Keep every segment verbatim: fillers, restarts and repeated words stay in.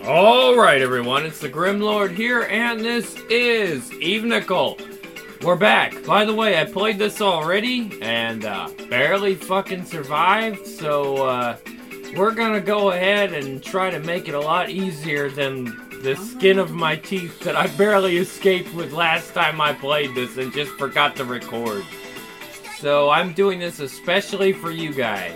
Alright everyone, it's the Grimlord here, and this is Eve Nickel. We're back. By the way, I played this already, and uh, barely fucking survived, so uh, we're gonna go ahead and try to make it a lot easier than the skin of my teeth that I barely escaped with last time I played this and just forgot to record. So I'm doing this especially for you guys.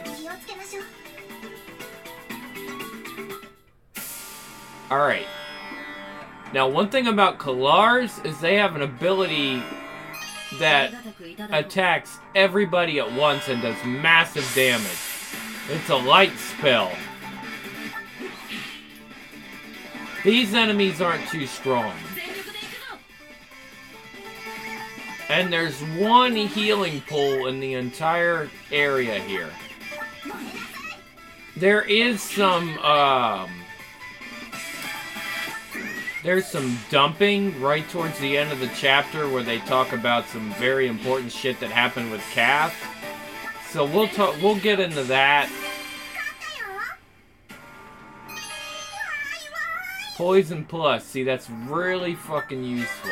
Alright. Now, one thing about Kallars is they have an ability that attacks everybody at once and does massive damage. It's a light spell. These enemies aren't too strong. And there's one healing pool in the entire area here. There is some, um... There's some dumping right towards the end of the chapter where they talk about some very important shit that happened with Kath. So we'll talk. We'll get into that. Poison Plus. See, that's really fucking useful.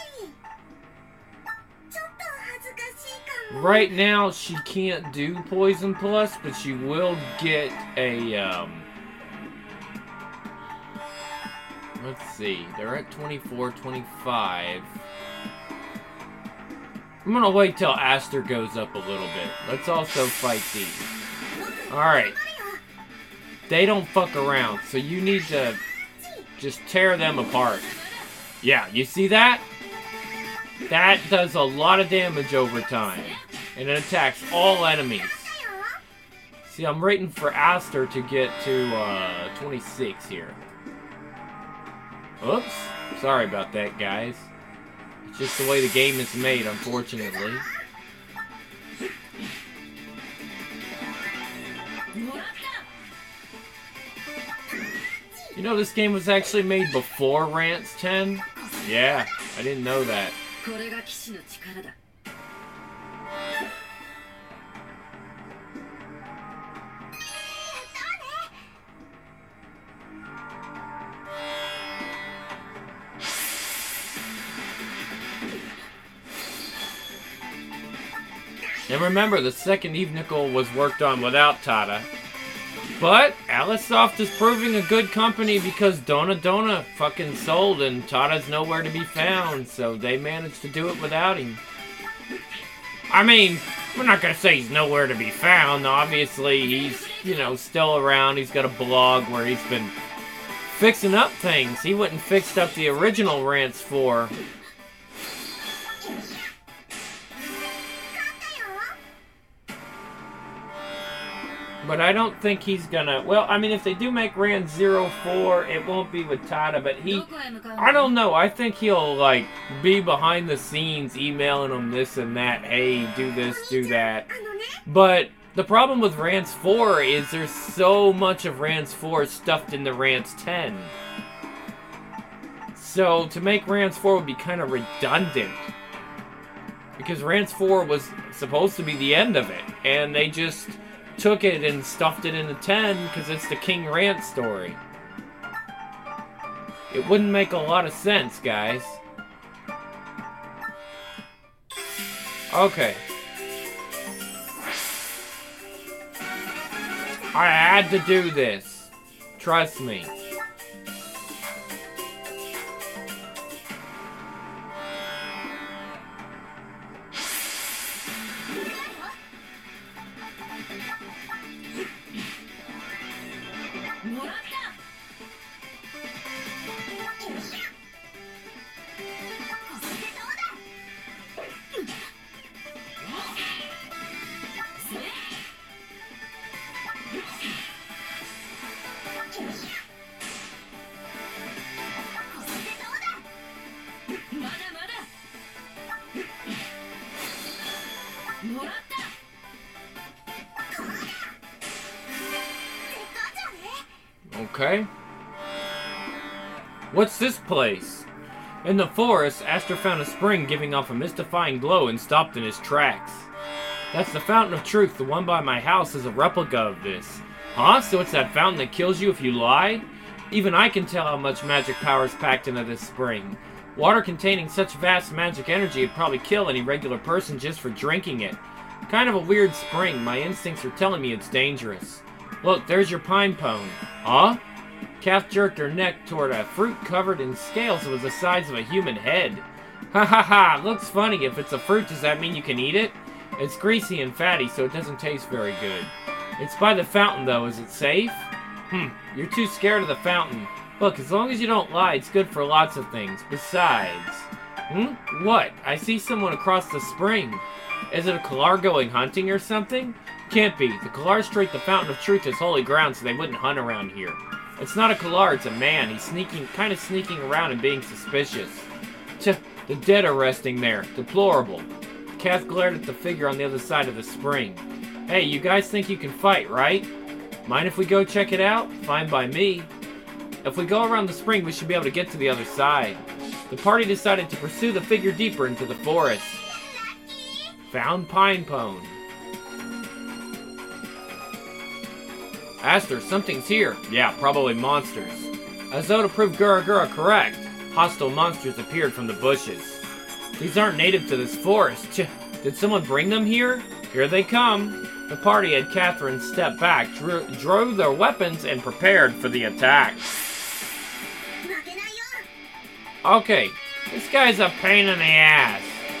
Right now, she can't do Poison Plus, but she will get a. Um, Let's see, they're at twenty-four, twenty-five. I'm gonna wait till Aster goes up a little bit. Let's also fight these. Alright. They don't fuck around, so you need to just tear them apart. Yeah, you see that? That does a lot of damage over time. And it attacks all enemies. See, I'm waiting for Aster to get to uh, twenty-six here. Oops. Sorry about that, guys. It's just the way the game is made, unfortunately. You know this game was actually made before Rance ten? Yeah, I didn't know that. And remember, the second Eve Nickel was worked on without Tada. But Alisoft is proving a good company because Dona Dona fucking sold and Tada's nowhere to be found, so they managed to do it without him. I mean, we're not gonna say he's nowhere to be found. Obviously, he's, you know, still around. He's got a blog where he's been fixing up things. He went and fixed up the original Rance four. But I don't think he's gonna... Well, I mean, if they do make Rance zero four, it won't be with Tada, but he... I don't know, I think he'll, like, be behind the scenes emailing them this and that. Hey, do this, do that. But the problem with Rance four is there's so much of Rance four stuffed into Rance ten. So, to make Rance four would be kind of redundant. Because Rance four was supposed to be the end of it, and they just... took it and stuffed it into ten because it's the King Rance story. It wouldn't make a lot of sense, guys. Okay. I had to do this. Trust me. Okay. What's this place? In the forest, Aster found a spring giving off a mystifying glow and stopped in his tracks. That's the Fountain of Truth. The one by my house is a replica of this. Huh? So it's that fountain that kills you if you lie? Even I can tell how much magic power is packed into this spring. Water containing such vast magic energy would probably kill any regular person just for drinking it. Kind of a weird spring. My instincts are telling me it's dangerous. Look, there's your pine pone. Huh? Kath jerked her neck toward a fruit covered in scales that was the size of a human head. Ha ha ha, looks funny. If it's a fruit, does that mean you can eat it? It's greasy and fatty, so it doesn't taste very good. It's by the fountain, though. Is it safe? Hmm, you're too scared of the fountain. Look, as long as you don't lie, it's good for lots of things. Besides... Hmm? What? I see someone across the spring. Is it a Kalar going hunting or something? Can't be. The Kalars treat the Fountain of Truth as holy ground, so they wouldn't hunt around here. It's not a Kalar, it's a man. He's sneaking, kind of sneaking around and being suspicious. Tch, the dead are resting there. Deplorable. Kath glared at the figure on the other side of the spring. Hey, you guys think you can fight, right? Mind if we go check it out? Fine by me. If we go around the spring, we should be able to get to the other side. The party decided to pursue the figure deeper into the forest. Found pine pone. Aster, something's here. Yeah, probably monsters. As though to prove Gura Gura correct, hostile monsters appeared from the bushes. These aren't native to this forest. Ch did someone bring them here? Here they come. The party had Catherine step back, drew, drew their weapons, and prepared for the attack. Okay, this guy's a pain in the ass.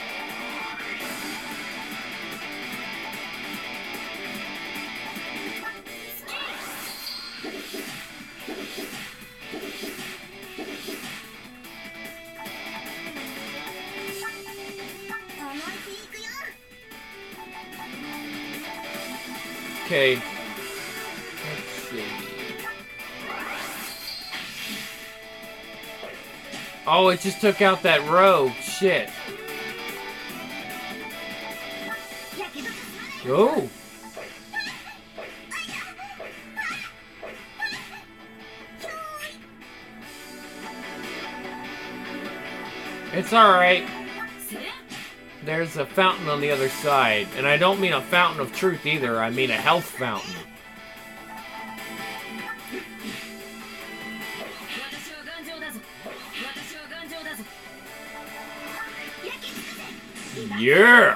Okay. Let's see. Oh, it just took out that row. Shit. Oh. It's alright. There's a fountain on the other side. And I don't mean a fountain of truth either. I mean a health fountain. Yeah!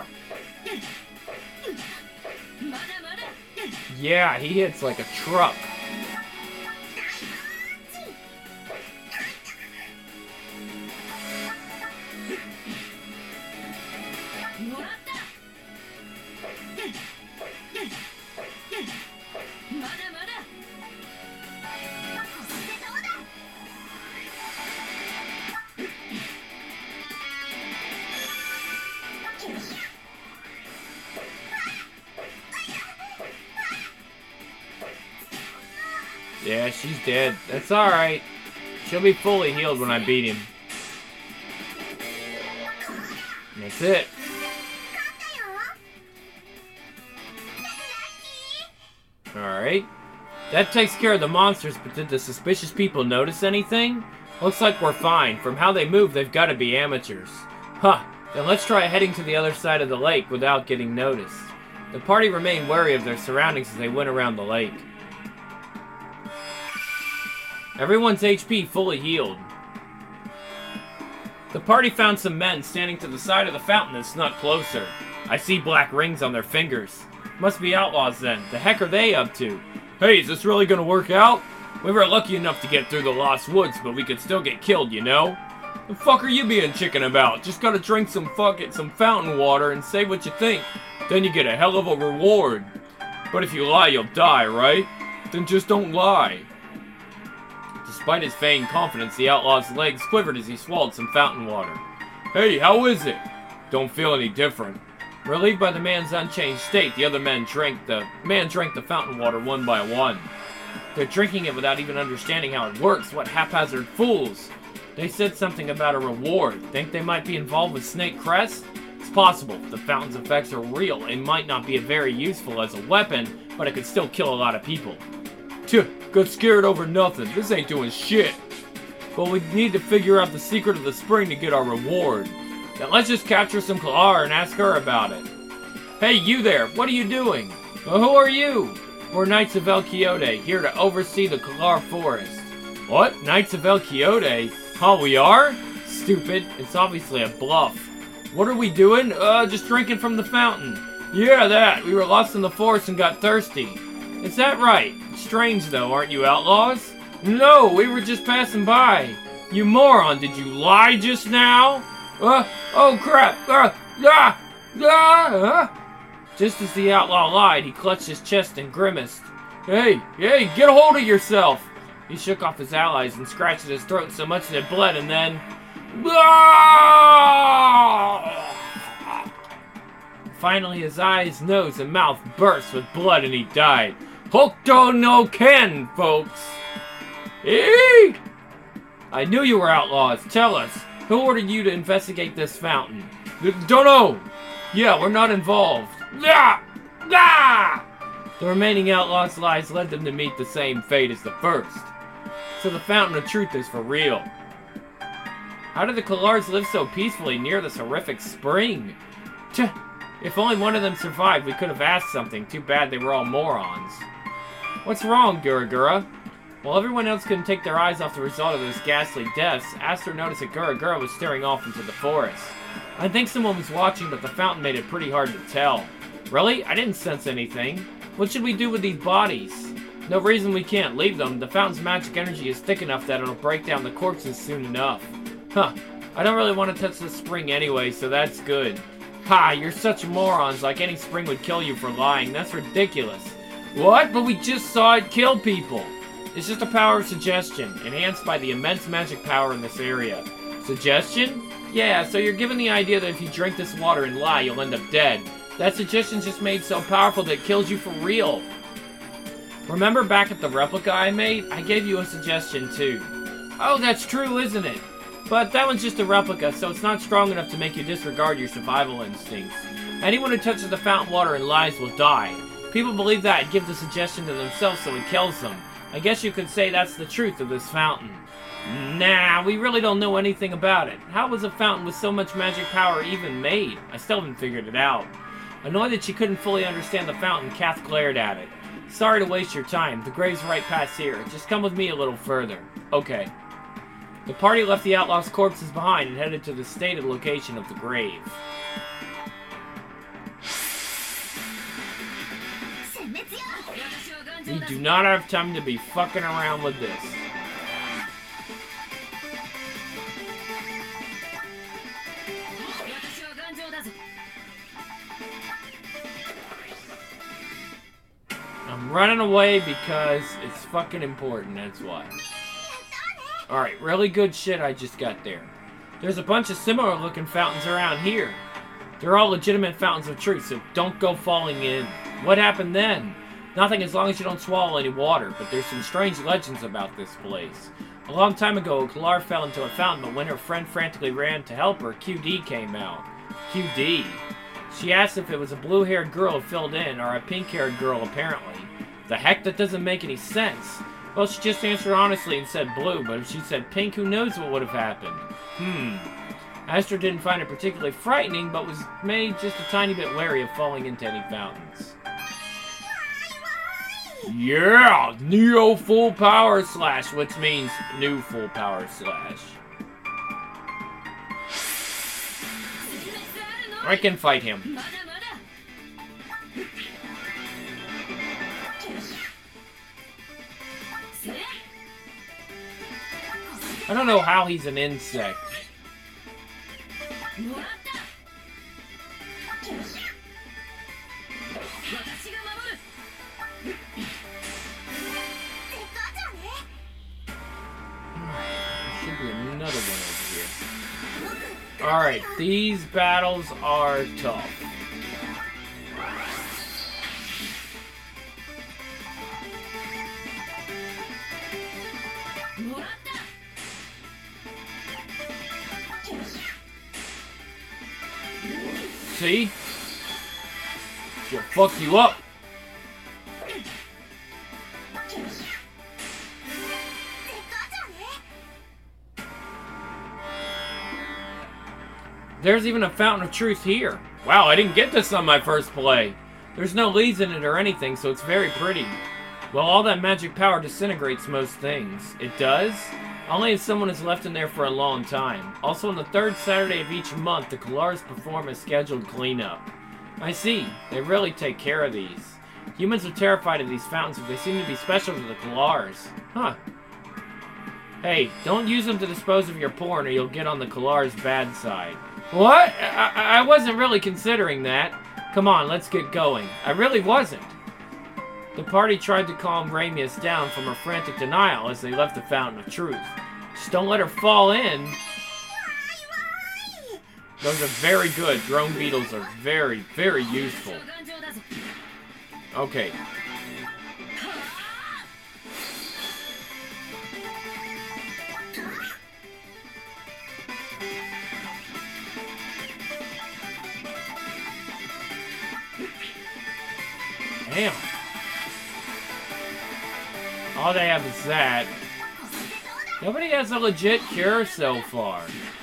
Yeah, he hits like a truck. Yeah, she's dead. That's alright. She'll be fully healed when I beat him. That's it. Alright. That takes care of the monsters, but did the suspicious people notice anything? Looks like we're fine. From how they move, they've got to be amateurs. Huh. Then let's try heading to the other side of the lake without getting noticed. The party remained wary of their surroundings as they went around the lake. Everyone's H P fully healed. The party found some men standing to the side of the fountain and snuck closer. I see black rings on their fingers. Must be outlaws then. The heck are they up to? Hey, is this really gonna work out? We were lucky enough to get through the Lost Woods, but we could still get killed, you know? The fuck are you being chicken about? Just gotta drink some fucking some fountain water and say what you think. Then you get a hell of a reward. But if you lie, you'll die, right? Then just don't lie. Despite his feigned confidence, the outlaw's legs quivered as he swallowed some fountain water. Hey, how is it? Don't feel any different. Relieved by the man's unchanged state, the other men drank the man drank the fountain water one by one. They're drinking it without even understanding how it works. What haphazard fools! They said something about a reward. Think they might be involved with Snake Crest? It's possible. The fountain's effects are real. It might not be very useful as a weapon, but it could still kill a lot of people. Tch, got scared over nothing. This ain't doing shit. But we need to figure out the secret of the spring to get our reward. Now let's just capture some Kalar and ask her about it. Hey, you there, what are you doing? Well, who are you? We're Knights of El Quixote, here to oversee the Kalar Forest. What? Knights of El Quixote? Oh, we are? Stupid. It's obviously a bluff. What are we doing? Uh, just drinking from the fountain. Yeah, that. We were lost in the forest and got thirsty. Is that right? Strange, though. Aren't you outlaws? No, we were just passing by. You moron, did you lie just now? Uh, oh crap. Uh, ah, ah, uh. Just as the outlaw lied, he clutched his chest and grimaced. Hey, hey, get a hold of yourself. He shook off his allies and scratched at his throat so much that it bled and then... Ah! Finally, his eyes, nose, and mouth burst with blood and he died. Hokuto no Ken, folks! Eee! I knew you were outlaws. Tell us, who ordered you to investigate this fountain? Don't know! Yeah, we're not involved. Ah! Ah! The remaining outlaws' lies led them to meet the same fate as the first. So the Fountain of Truth is for real. How did the Kalars live so peacefully near this horrific spring? Tch! If only one of them survived, we could have asked something. Too bad they were all morons. What's wrong, Gura Gura? While everyone else couldn't take their eyes off the result of those ghastly deaths, Aster noticed that Gura Gura was staring off into the forest. I think someone was watching, but the fountain made it pretty hard to tell. Really? I didn't sense anything. What should we do with these bodies? No reason we can't leave them. The fountain's magic energy is thick enough that it'll break down the corpses soon enough. Huh. I don't really want to touch the spring anyway, so that's good. Ha, you're such morons, like any spring would kill you for lying. That's ridiculous. What? But we just saw it kill people. It's just a power of suggestion, enhanced by the immense magic power in this area. Suggestion? Yeah, so you're given the idea that if you drink this water and lie, you'll end up dead. That suggestion's just made so powerful that it kills you for real. Remember back at the replica I made? I gave you a suggestion too. Oh, that's true, isn't it? But that one's just a replica, so it's not strong enough to make you disregard your survival instincts. Anyone who touches the fountain water and lies will die. People believe that and give the suggestion to themselves so it kills them. I guess you could say that's the truth of this fountain. Nah, we really don't know anything about it. How was a fountain with so much magic power even made? I still haven't figured it out. Annoyed that she couldn't fully understand the fountain, Kath glared at it. Sorry to waste your time. The grave's right past here. Just come with me a little further. Okay. The party left the outlaws' corpses behind and headed to the stated location of the grave. We do not have time to be fucking around with this. I'm running away because it's fucking important, that's why. Alright, really good shit I just got there. There's a bunch of similar looking fountains around here. They're all legitimate fountains of truth, so don't go falling in. What happened then? Nothing as long as you don't swallow any water, but there's some strange legends about this place. A long time ago, Kalar fell into a fountain, but when her friend frantically ran to help her, Q D came out. Q D? She asked if it was a blue-haired girl who filled in, or a pink-haired girl, apparently. The heck, that doesn't make any sense. Well, she just answered honestly and said blue, but if she said pink, who knows what would have happened? Hmm. Aster didn't find it particularly frightening, but was made just a tiny bit wary of falling into any fountains. Yeah! Neo Full Power Slash, which means new Full Power Slash. I can fight him. I don't know how he's an insect. Alright, these battles are tough. See? She'll fuck you up. There's even a Fountain of Truth here. Wow, I didn't get this on my first play. There's no leads in it or anything, so it's very pretty. Well, all that magic power disintegrates most things. It does? Only if someone is left in there for a long time. Also, on the third Saturday of each month, the Kalars perform a scheduled cleanup. I see. They really take care of these. Humans are terrified of these fountains, but they seem to be special to the Kalars. Huh. Hey, don't use them to dispose of your porn or you'll get on the Kalars' bad side. What? I, I wasn't really considering that. Come on, let's get going. I really wasn't. The party tried to calm Ramius down from her frantic denial as they left the Fountain of Truth. Just don't let her fall in. Those are very good. Drone beetles are very, very useful. Okay. Damn. All they have is that. Nobody has a legit cure so far.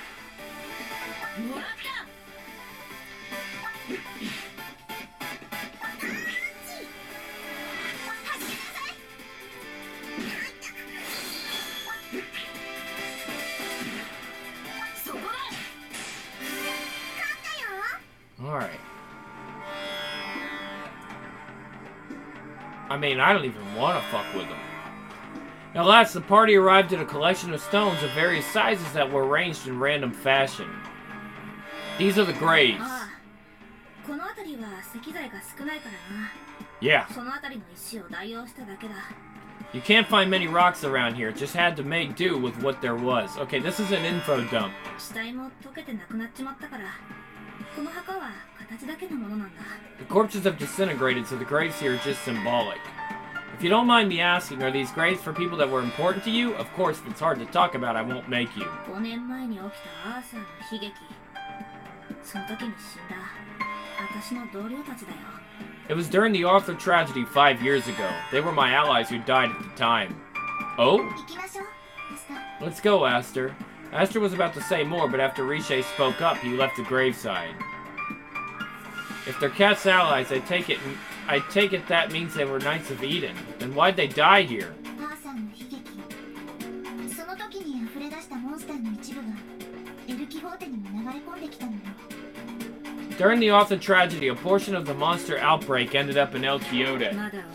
Alright. I mean, I don't even want to fuck with them. At last, the party arrived at a collection of stones of various sizes that were arranged in random fashion. These are the graves. Yeah. You can't find many rocks around here, just had to make do with what there was. Okay, this is an info dump. The corpses have disintegrated, so the graves here are just symbolic. If you don't mind me asking, are these graves for people that were important to you? Of course, if it's hard to talk about, I won't make you. It was during the Arthur tragedy five years ago. They were my allies who died at the time. Oh? Let's go, Aster. Aster was about to say more, but after Riche spoke up, he left the graveside. If they're Cat's allies, I take it I take it that means they were Knights of Eden. Then why'd they die here? During the Arthur tragedy, a portion of the monster outbreak ended up in El Quixote.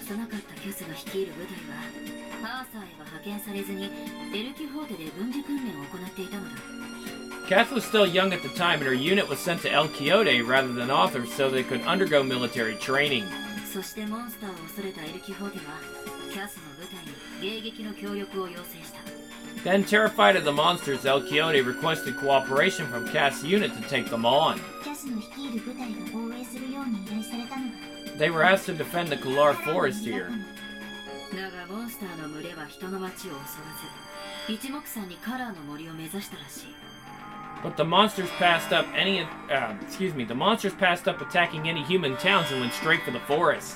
Cass was still young at the time, and her unit was sent to El Quixote rather than Arthur so they could undergo military training. Then, terrified of the monsters, El Quixote requested cooperation from Cass' unit to take them on. They were asked to defend the Kalar forest here. But the monsters passed up any, uh, excuse me, the monsters passed up attacking any human towns and went straight for the forest.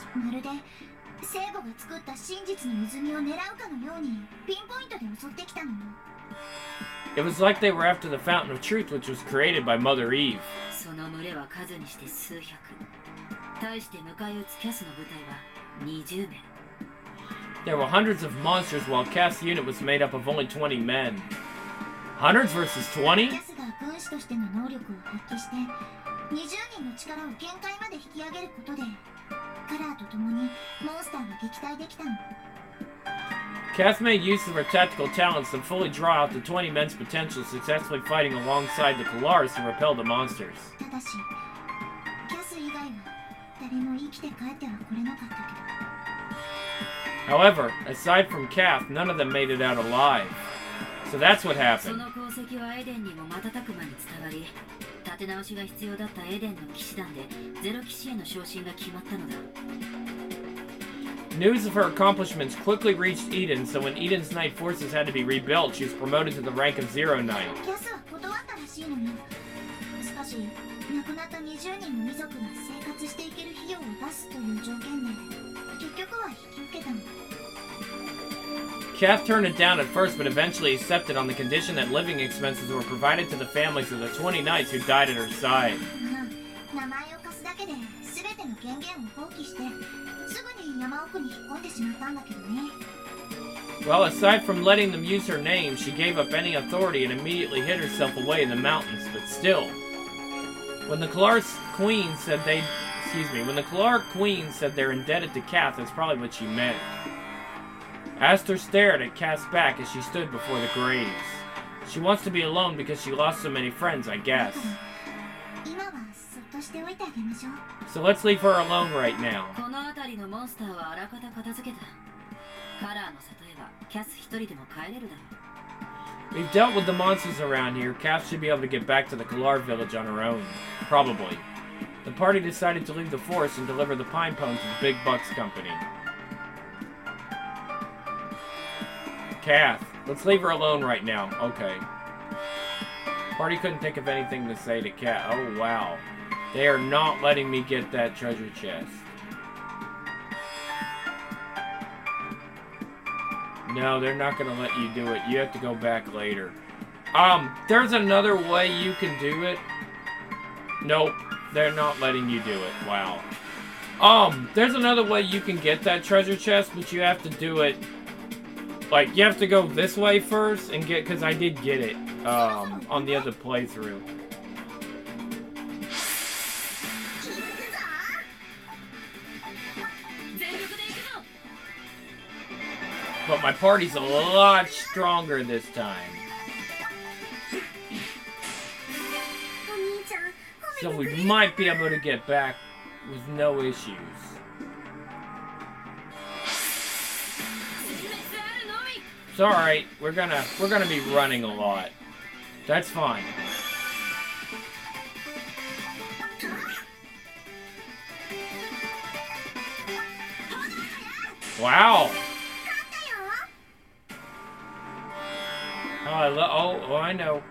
It was like they were after the Fountain of Truth, which was created by Mother Eve. There were hundreds of monsters while Cass' unit was made up of only twenty men. Hundreds versus twenty? Cass made use of her tactical talents to fully draw out the twenty men's potential, successfully fighting alongside the Kalars to repel the monsters. However, aside from Cass, none of them made it out alive. So that's what happened. News of her accomplishments quickly reached Eden, so when Eden's Knight forces had to be rebuilt, she was promoted to the rank of Zero Knight. Cass turned it down at first, but eventually accepted on the condition that living expenses were provided to the families of the twenty knights who died at her side. Well, aside from letting them use her name, she gave up any authority and immediately hid herself away in the mountains, but still. When the Kalar Queen said they... Excuse me, when the Kalar Queen said they're indebted to Kath, that's probably what she meant. Aster stared at Kath's back as she stood before the graves. She wants to be alone because she lost so many friends, I guess. So let's leave her alone right now. We've dealt with the monsters around here. Kath should be able to get back to the Kalar village on her own. Probably. The party decided to leave the forest and deliver the Pine Pone to the Big Bucks Company. Kath, let's leave her alone right now. Okay. Party couldn't think of anything to say to Kath. Oh, wow. They are not letting me get that treasure chest. No, they're not going to let you do it. You have to go back later. Um, there's another way you can do it. Nope. They're not letting you do it. Wow. Um, there's another way you can get that treasure chest, but you have to do it... Like, you have to go this way first and get... Because I did get it, um, on the other playthrough. But my party's a lot stronger this time. So we might be able to get back with no issues. It's alright, we're gonna we're gonna be running a lot. That's fine. Wow! Oh, I lo oh, oh, I know.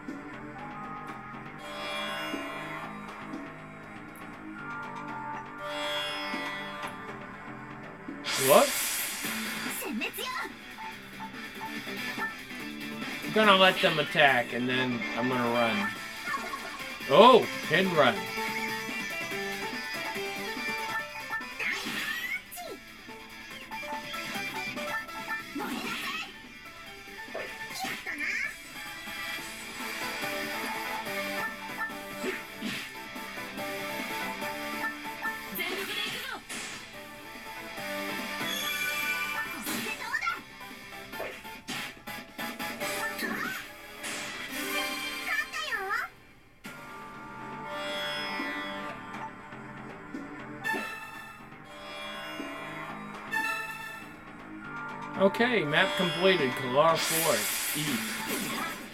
Whoops. I'm gonna let them attack, and then I'm gonna run. Oh, pin run. Okay, map completed. Kalar Forest, east.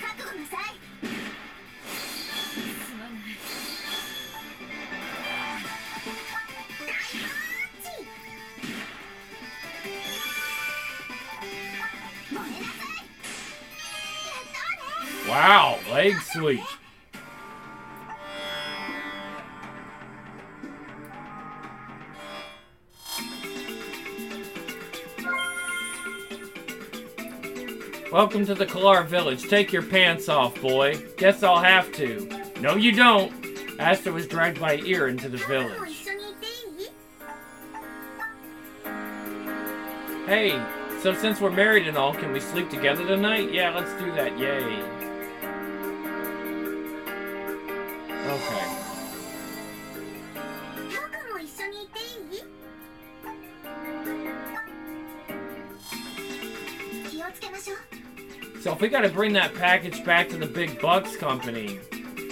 Wow, leg sweep. Welcome to the Kalar village. Take your pants off, boy. Guess I'll have to. No, you don't. Aster was dragged by ear into the village. Hey, so since we're married and all, can we sleep together tonight? Yeah, let's do that. Yay. Okay. So if we gotta bring that package back to the Big Bucks Company,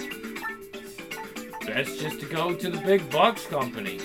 best just to go to the Big Bucks Company.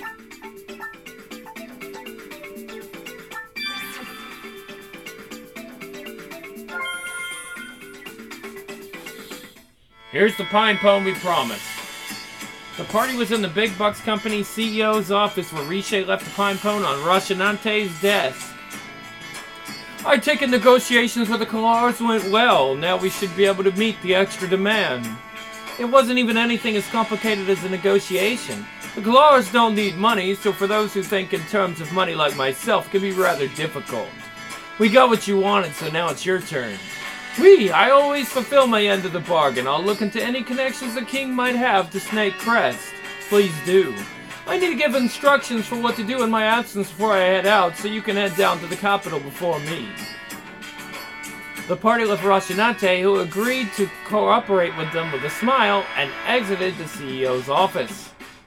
Here's the Pine Pone we promised. The party was in the Big Bucks Company C E O's office where Riche left the Pine Pone on Roshinante's desk. I take it negotiations with the Kalars went well. Now we should be able to meet the extra demand. It wasn't even anything as complicated as a negotiation. The Kalars don't need money, so for those who think in terms of money like myself, it can be rather difficult. We got what you wanted, so now it's your turn. Oui, I always fulfill my end of the bargain. I'll look into any connections the king might have to Snake Crest. Please do. I need to give instructions for what to do in my absence before I head out, so you can head down to the capital before me. The party left Rossinante, who agreed to cooperate with them with a smile, and exited the C E O's office.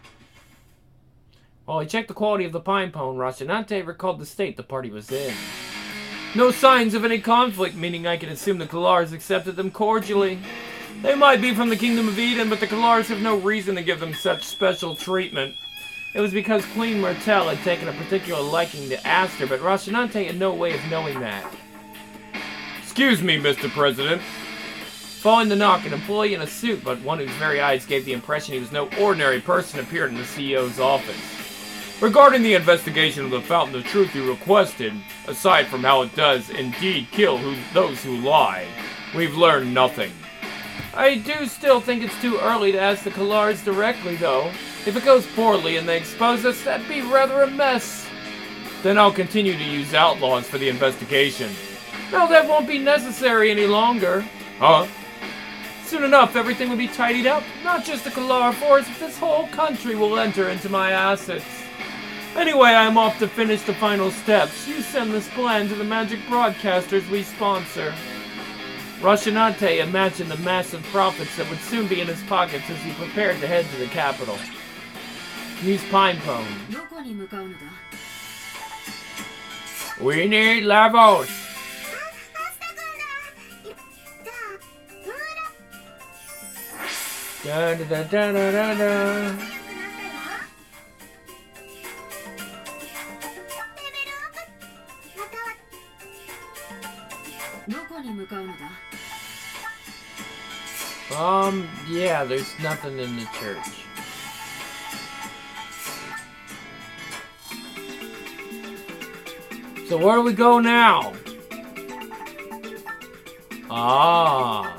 While he checked the quality of the pine cone, Rossinante recalled the state the party was in. No signs of any conflict, meaning I can assume the Kalars accepted them cordially. They might be from the Kingdom of Eden, but the Kalars have no reason to give them such special treatment. It was because Queen Myrtle had taken a particular liking to Aster, but Rossinante had no way of knowing that. Excuse me, Mister President. Following the knock, an employee in a suit, but one whose very eyes gave the impression he was no ordinary person, appeared in the C E O's office. Regarding the investigation of the Fountain of Truth you requested, aside from how it does indeed kill who, those who lie, we've learned nothing. I do still think it's too early to ask the Kalars directly, though. If it goes poorly and they expose us, that'd be rather a mess. Then I'll continue to use outlaws for the investigation. No, that won't be necessary any longer. Huh? Soon enough, everything will be tidied up. Not just the Kalar force, but this whole country will enter into my assets. Anyway, I'm off to finish the final steps. You send this plan to the magic broadcasters we sponsor. Rossinante imagined the massive profits that would soon be in his pockets as he prepared to head to the capital. Use Pine Cone. We need Lavos. Da da da da da da da. Um, yeah, there's nothing in the church. So where do we go now? Ah.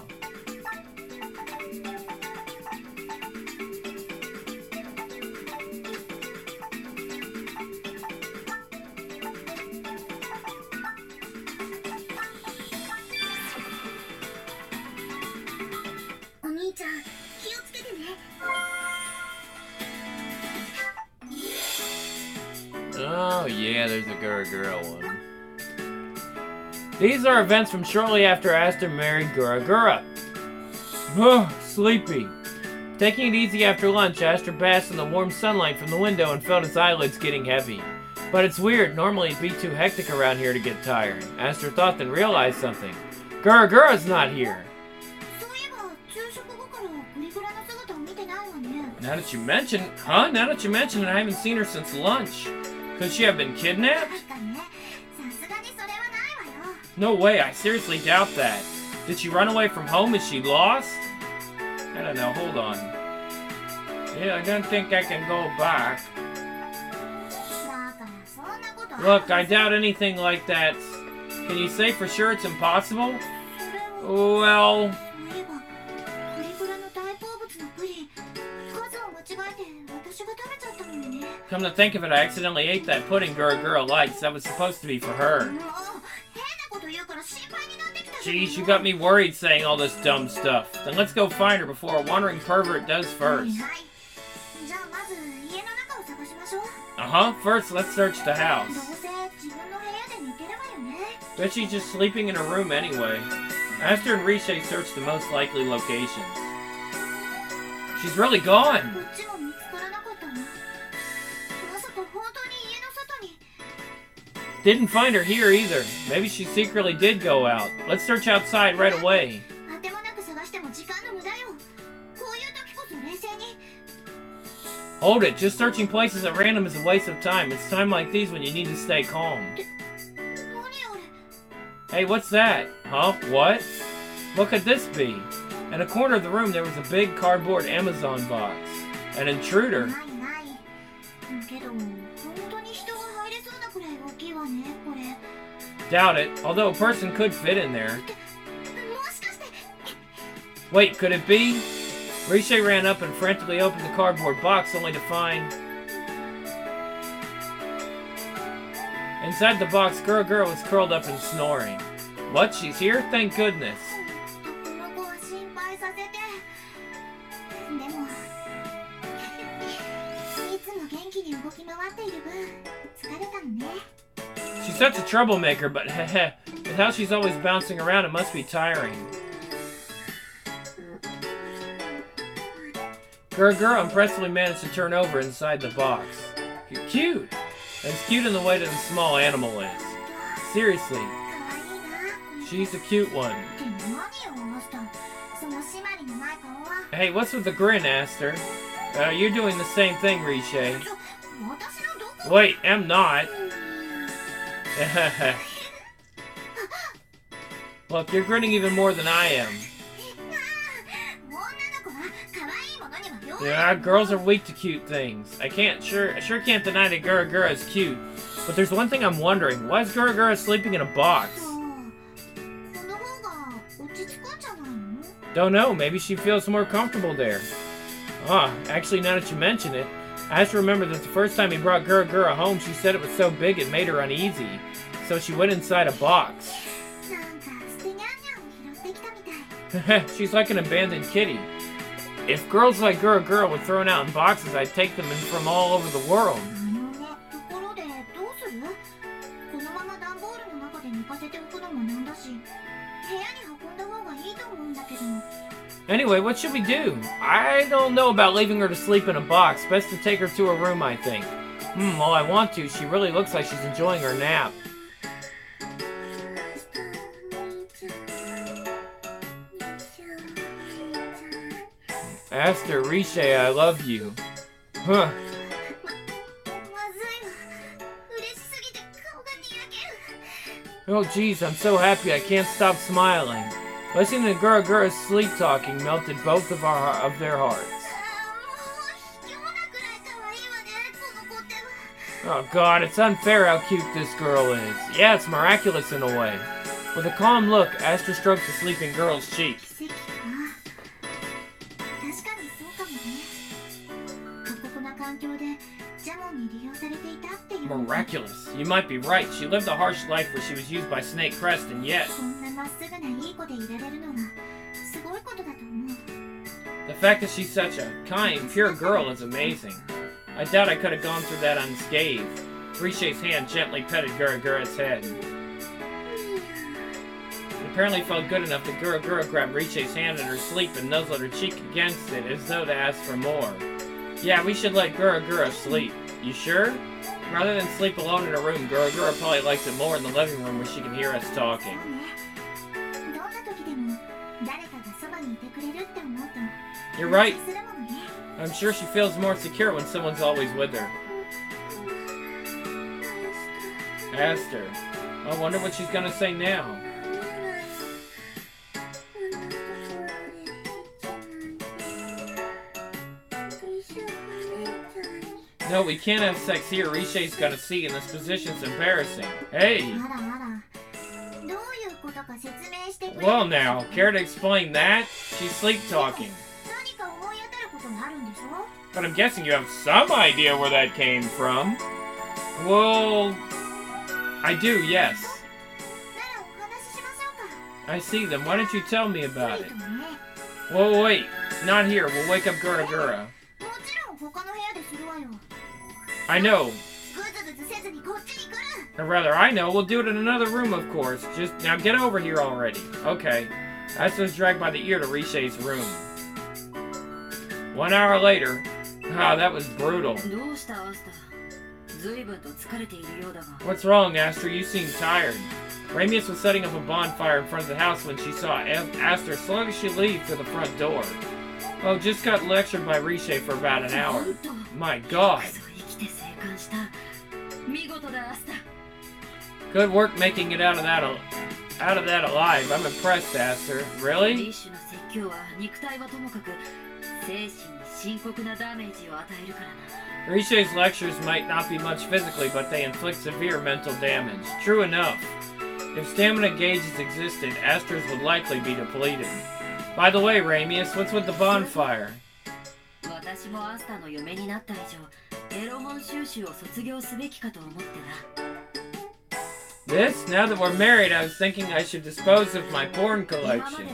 Oh yeah, there's a Gura-Gura one. These are events from shortly after Aster married Gura-Gura. Oh, sleepy. Taking it easy after lunch, Aster basked in the warm sunlight from the window and felt his eyelids getting heavy. But it's weird, normally it'd be too hectic around here to get tired. Aster thought, then realized something. Gura-Gura's not here. Now that you mention, huh? Now that you mention it, I haven't seen her since lunch. Could she have been kidnapped? No way, I seriously doubt that. Did she run away from home? Is she lost? I don't know, hold on. Yeah, I don't think I can go back. Look, I doubt anything like that. Can you say for sure it's impossible? Well... Come to think of it, I accidentally ate that pudding Gura-Gura likes. That was supposed to be for her. Jeez, you got me worried saying all this dumb stuff. Then let's go find her before a wandering pervert does first. Uh-huh, first let's search the house. Bet she's just sleeping in her room anyway. Aster and Riche searched the most likely locations. She's really gone! Didn't find her here either. Maybe she secretly did go out. Let's search outside right away. Hold it, just searching places at random is a waste of time. It's time like these when you need to stay calm. Hey, what's that? Huh? What? What could this be? In a corner of the room there was a big cardboard Amazon box. An intruder. Doubt it, although a person could fit in there. Wait, could it be? Riche ran up and frantically opened the cardboard box only to find... Inside the box, Gura-Gura was curled up and snoring. What? She's here? Thank goodness. She's such a troublemaker, but heh with how she's always bouncing around, it must be tiring. Gura impressively managed to turn over inside the box. You're cute! As cute in the way that a small animal is. Seriously. She's a cute one. Hey, what's with the grin, Aster? Uh, you're doing the same thing, Riche. Wait, I'm not. Look, you're grinning even more than I am. Yeah, girls are weak to cute things. I can't sure I sure can't deny that Gura Gura is cute. But there's one thing I'm wondering. Why is Gura Gura sleeping in a box? Don't know, maybe she feels more comfortable there. Ah, actually now that you mention it, I have to remember that the first time he brought Gura Gura home, she said it was so big it made her uneasy. So she went inside a box. She's like an abandoned kitty. If girls like Gura Gura were thrown out in boxes, I'd take them in from all over the world. Anyway, what should we do? I don't know about leaving her to sleep in a box. Best to take her to her room, I think. Hmm, well, I want to. She really looks like she's enjoying her nap. Aster, Riche, I love you. Huh. Oh geez, I'm so happy I can't stop smiling. Listening to Gura Gura's sleep talking melted both of our of their hearts. Oh god, it's unfair how cute this girl is. Yeah, it's miraculous in a way. With a calm look, Aster stroked the sleeping girl's cheek. Miraculous. You might be right. She lived a harsh life where she was used by Snake Crest, and yet... The fact that she's such a kind, pure girl is amazing. I doubt I could have gone through that unscathed. Riche's hand gently petted Gura Gura's head. It apparently felt good enough that Gura Gura grabbed Riche's hand in her sleep and nuzzled her cheek against it, as though to ask for more. Yeah, we should let Gura Gura sleep. You sure? Rather than sleep alone in a room, Gura Gura probably likes it more in the living room where she can hear us talking. You're right. I'm sure she feels more secure when someone's always with her. Aster. I wonder what she's gonna say now. No, we can't have sex here. Riche's gonna see, and this position's embarrassing. Hey! Well now, care to explain that? She's sleep-talking. But I'm guessing you have some idea where that came from. Well... I do, yes. I see them. Why don't you tell me about it? Whoa, wait. Not here. We'll wake up Gura Gura. I know. Or rather, I know. We'll do it in another room, of course. Just, now get over here already. Okay. Aster was dragged by the ear to Riche's room. One hour later. Ah, that was brutal. What's wrong, Aster? You seem tired. Ramius was setting up a bonfire in front of the house when she saw Aster sluggishly leave through the front door. Oh, just got lectured by Riche for about an hour. My god. Good work making it out of that out of that alive. I'm impressed, Aster. Really? Riche's lectures might not be much physically, but they inflict severe mental damage. True enough. If stamina gauges existed, Aster's would likely be depleted. By the way, Ramius, what's with the bonfire? This? Now that we're married, I was thinking I should dispose of my porn collection.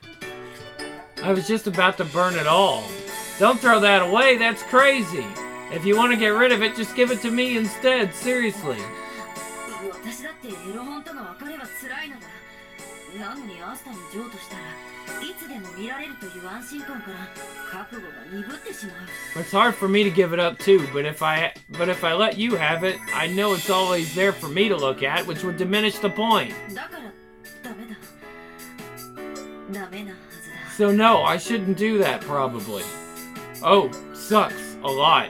I was just about to burn it all. Don't throw that away, that's crazy. If you want to get rid of it, just give it to me instead, seriously. 私だってエロ本との別れは辛いのだ。なのにアスタに譲渡したらいつでも見られるという安心感から覚悟が鈍ってしまう。 It's hard for me to give it up too, but if I but if I let you have it, I know it's always there for me to look at, which would diminish the point. だからダメだ。ダメなはずだ。 So no, I shouldn't do that probably. Oh, sucks a lot.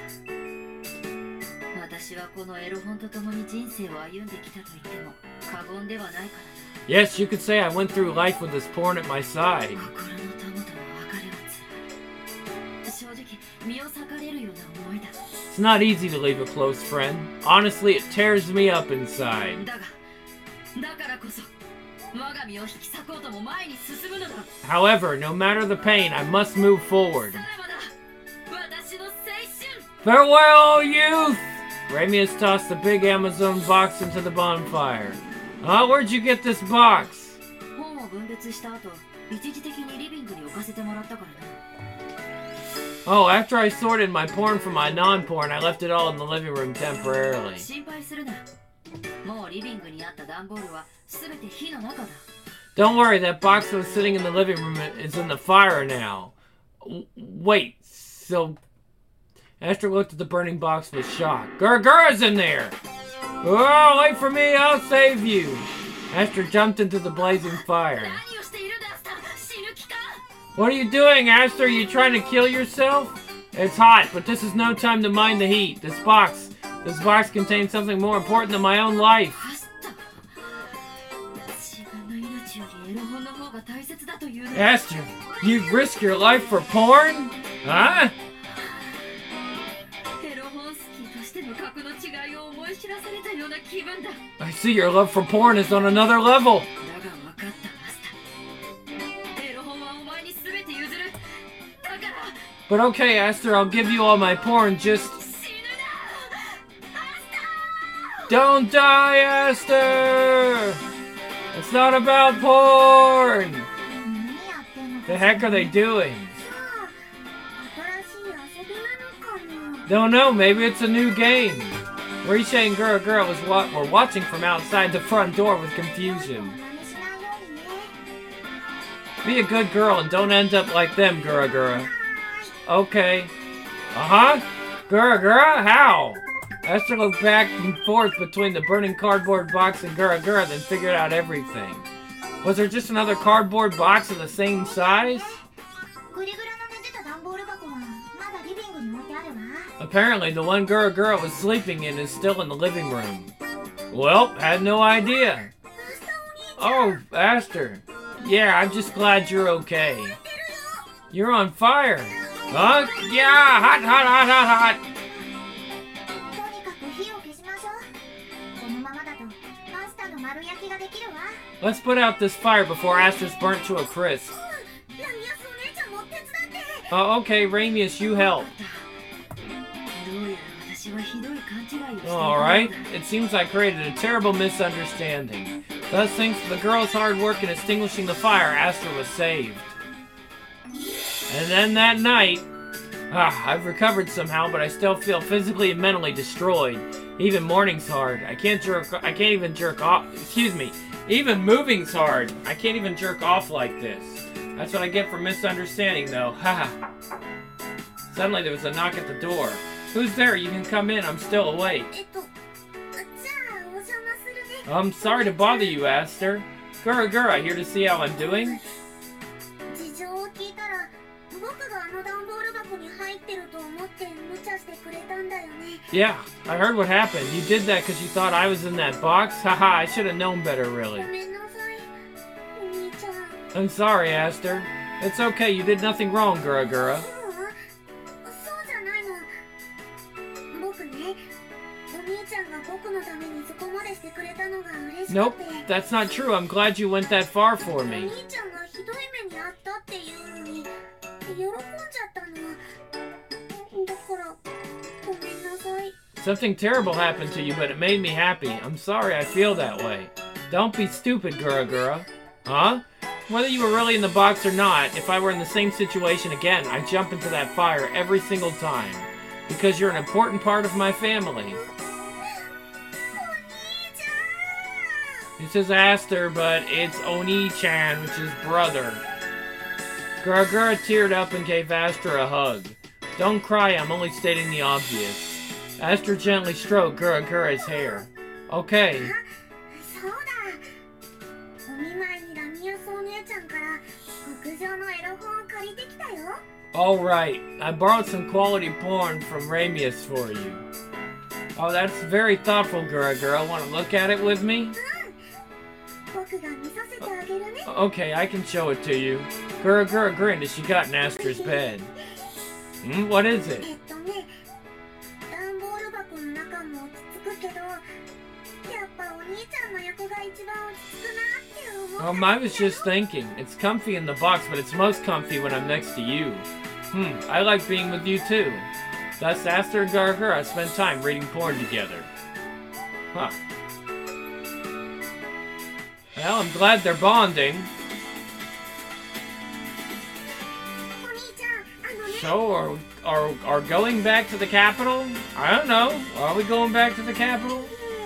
私はこのエロ本と共に人生を歩んできたと言っても過言ではないからだ。 Yes, you could say I went through life with this porn at my side. 心の友との別れは辛い。正直身を裂かれるような思いだ。 It's not easy to leave a close friend. Honestly, it tears me up inside. だがだからこそ我が身を引き裂こうとも前に進むのだ。 However, no matter the pain, I must move forward. さらばだ。私の青春。 Farewell, youth! Ramius tossed the big Amazon box into the bonfire. Oh, where'd you get this box? 本を分別した後、一時的にリビングに置かせてもらったからな。 Oh, after I sorted my porn from my non-porn, I left it all in the living room temporarily. 心配するな。もうリビングにあった段ボールはすべて火の中だ。 Don't worry, that box that was sitting in the living room is in the fire now. W- wait, so... Esther looked at the burning box with shock. Gurgura's in there! Oh, wait for me, I'll save you! Esther jumped into the blazing fire. 何をしているんだ、アスタ。死ぬ気か。 What are you doing, Esther? Are you trying to kill yourself? It's hot, but this is no time to mind the heat. This box, this box contains something more important than my own life. アスタ。自分の命よりエロ本の方が大切だというの。 Esther, you'd risk your life for porn? Huh? エロ本好きとしての格の違いを思い知らされたような気分だ。 I see your love for porn is on another level. だが分かった、アスタ。エロ本はお前に全て譲る。だから。 But okay, Esther, I'll give you all my porn, just... 死ぬな。アスタ。 Don't die, Esther! It's not about porn! 何やってんの The heck are they doing? 新しい遊びなのかな Don't know, maybe it's a new game. Risha and Gura Gura was wa were watching from outside the front door with confusion. 真似しないようにね Be a good girl and don't end up like them, Gura Gura. Okay. Uh-huh. Gura Gura? How? Esther looked back and forth between the burning cardboard box and Gura Gura, then figured out everything. Was there just another cardboard box of the same size? グリグラの寝てた段ボール箱はまだリビングに置いてあるわ Apparently, the one Gura Gura was sleeping in is still in the living room. Well, had no idea. Oh, Esther. Yeah, I'm just glad you're okay. You're on fire. Huh? Yeah, hot, hot, hot, hot, hot. とにかく火を消しましょうこのままだとパスタの丸焼きができるわ Let's put out this fire before Esther's burnt to a crisp. ラミアスお姉ちゃんも手伝って Oh, okay, Ramius, you help. どうやら私はひどい勘違いをしていたのだ。 Alright, it seems I created a terrible misunderstanding. Thus, thanks to the girl's hard work in extinguishing the fire, Esther was saved. And then that night... Ah, I've recovered somehow, but I still feel physically and mentally destroyed. Even mourning's hard. I can't jerk... I can't even jerk off... Excuse me. Even moving's hard. I can't even jerk off like this. That's what I get for misunderstanding, though. Haha. Suddenly there was a knock at the door. Who's there? You can come in. I'm still awake. えっとじゃあお邪魔するね I'm sorry to bother you, Esther. Gura Gura, here to see how I'm doing? 事情を聞いたら僕があの段ボール箱に入ってると思って無茶してくれたんだよね Yeah, I heard what happened. You did that because you thought I was in that box? Haha, I should have known better, ご really. めんなさいお兄ちゃん I'm sorry, Esther. It's okay, you did nothing wrong, Gura Gura. そうそうじゃないの僕ねお兄ちゃんが僕のためにそこまでしてくれたのが嬉しくて Nope, that's not true. I'm glad you went that far for お me. 兄ちゃんがひどい目にあったっていうのに喜んじゃったのだからごめんなさい Something terrible happened to you, but it made me happy. I'm sorry I feel that way. Don't be stupid, Gura Gura. Huh? Whether you were really in the box or not, if I were in the same situation again, I'd jump into that fire every single time. because you're an important part of my family. It says Aster, but it's Oni-chan, which is brother. Gura-Gura teared up and gave Aster a hug. Don't cry, I'm only stating the obvious. Aster gently stroked Gura-Gura's hair. Okay. Alright, I borrowed some quality porn from Ramius for you. Oh, that's very thoughtful, Gura-Gura. Want to look at it with me? Okay, I can show it to you. Gura-Gura grinned as she got in Aster's bed. Hmm, what is it? Um, I was just thinking. It's comfy in the box, but it's most comfy when I'm next to you. Hmm, I like being with you too. Thus, Aster and Gura-Gura spend time reading porn together. Huh. Well, I'm glad they're bonding. So, are, are, are going back to the capital? I don't know. Are we going back to the capital?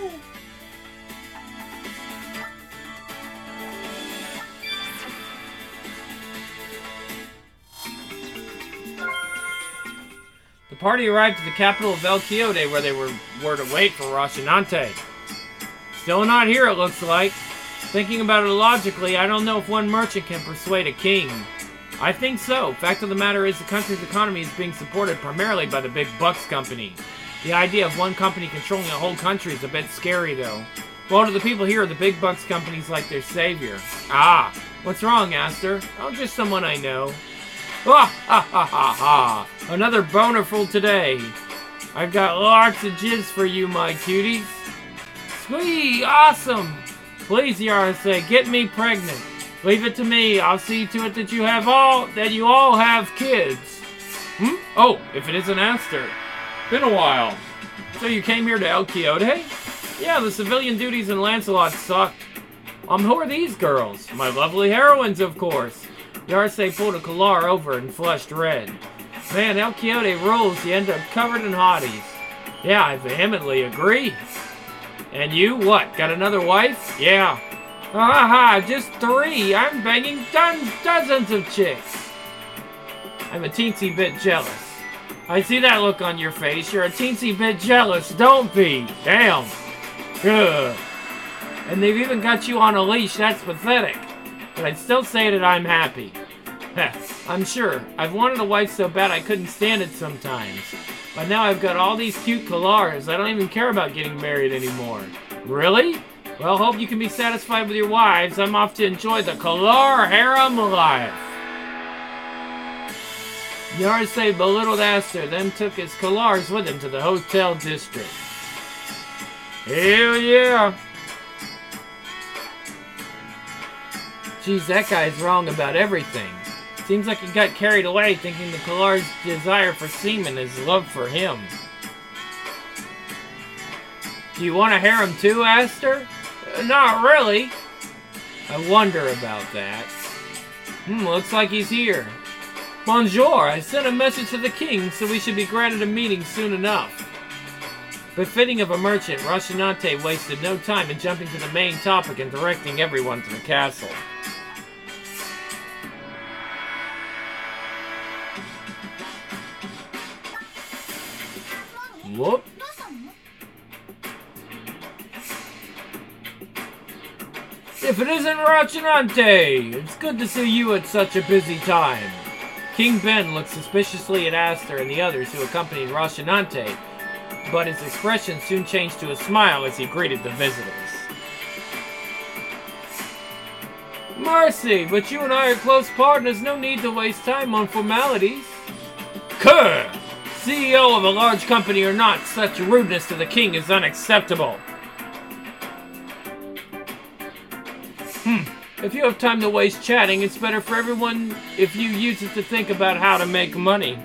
The party arrived at the capital of El Quixote, where they were, were to wait for Rocinante. Still not here, it looks like. Thinking about it logically, I don't know if one merchant can persuade a king. I think so. Fact of the matter is the country's economy is being supported primarily by the Big Bucks Company. The idea of one company controlling a whole country is a bit scary, though. Well, to the people here, the Big Bucks Company's like their savior. Ah, what's wrong, Aster? Oh, just someone I know. Ah, ha, ha, ha, ha. Another bonerful today. I've got lots of jizz for you, my cuties. Sweet, awesome. Please, Yarase, get me pregnant. Leave it to me. I'll see to it that you have all, that you all have kids. Hmm? Oh, if it isn't Aster. Been a while. So you came here to El Quixote? Yeah, the civilian duties in Lancelot sucked. Um, who are these girls? My lovely heroines, of course. Yarase pulled a collar over and flushed red. Man, El Quixote rules. You end up covered in hotties. Yeah, I vehemently agree. And you, what, got another wife? Yeah. Haha, just three. I'm banging done dozens of chicks. I'm a teensy bit jealous. I see that look on your face. You're a teensy bit jealous. Don't be. Damn. Ugh. And they've even got you on a leash. That's pathetic. But I'd still say that I'm happy. Heh, I'm sure. I've wanted a wife so bad I couldn't stand it sometimes. But now I've got all these cute collars. I don't even care about getting married anymore. Really? Well, hope you can be satisfied with your wives. I'm off to enjoy the collar harem life. Yarase belittled Aster, then took his collars with him to the hotel district. Hell yeah! Geez, that guy's wrong about everything. Seems like he got carried away thinking the collar's desire for semen is love for him. Do you want a harem too, Aster? Uh, not really. I wonder about that. Hmm, looks like he's here. Bonjour, I sent a message to the king, so we should be granted a meeting soon enough. Befitting of a merchant, Rocinante wasted no time in jumping to the main topic and directing everyone to the castle. Whoop. If it isn't Rocinante! It's good to see you at such a busy time. King Ben looked suspiciously at Aster and the others who accompanied Rocinante, but his expression soon changed to a smile as he greeted the visitors. Mercy, but you and I are close partners. No need to waste time on formalities. Kerr! C E O of a large company or not, such rudeness to the king is unacceptable. Hmm. If you have time to waste chatting, it's better for everyone if you use it to think about how to make money.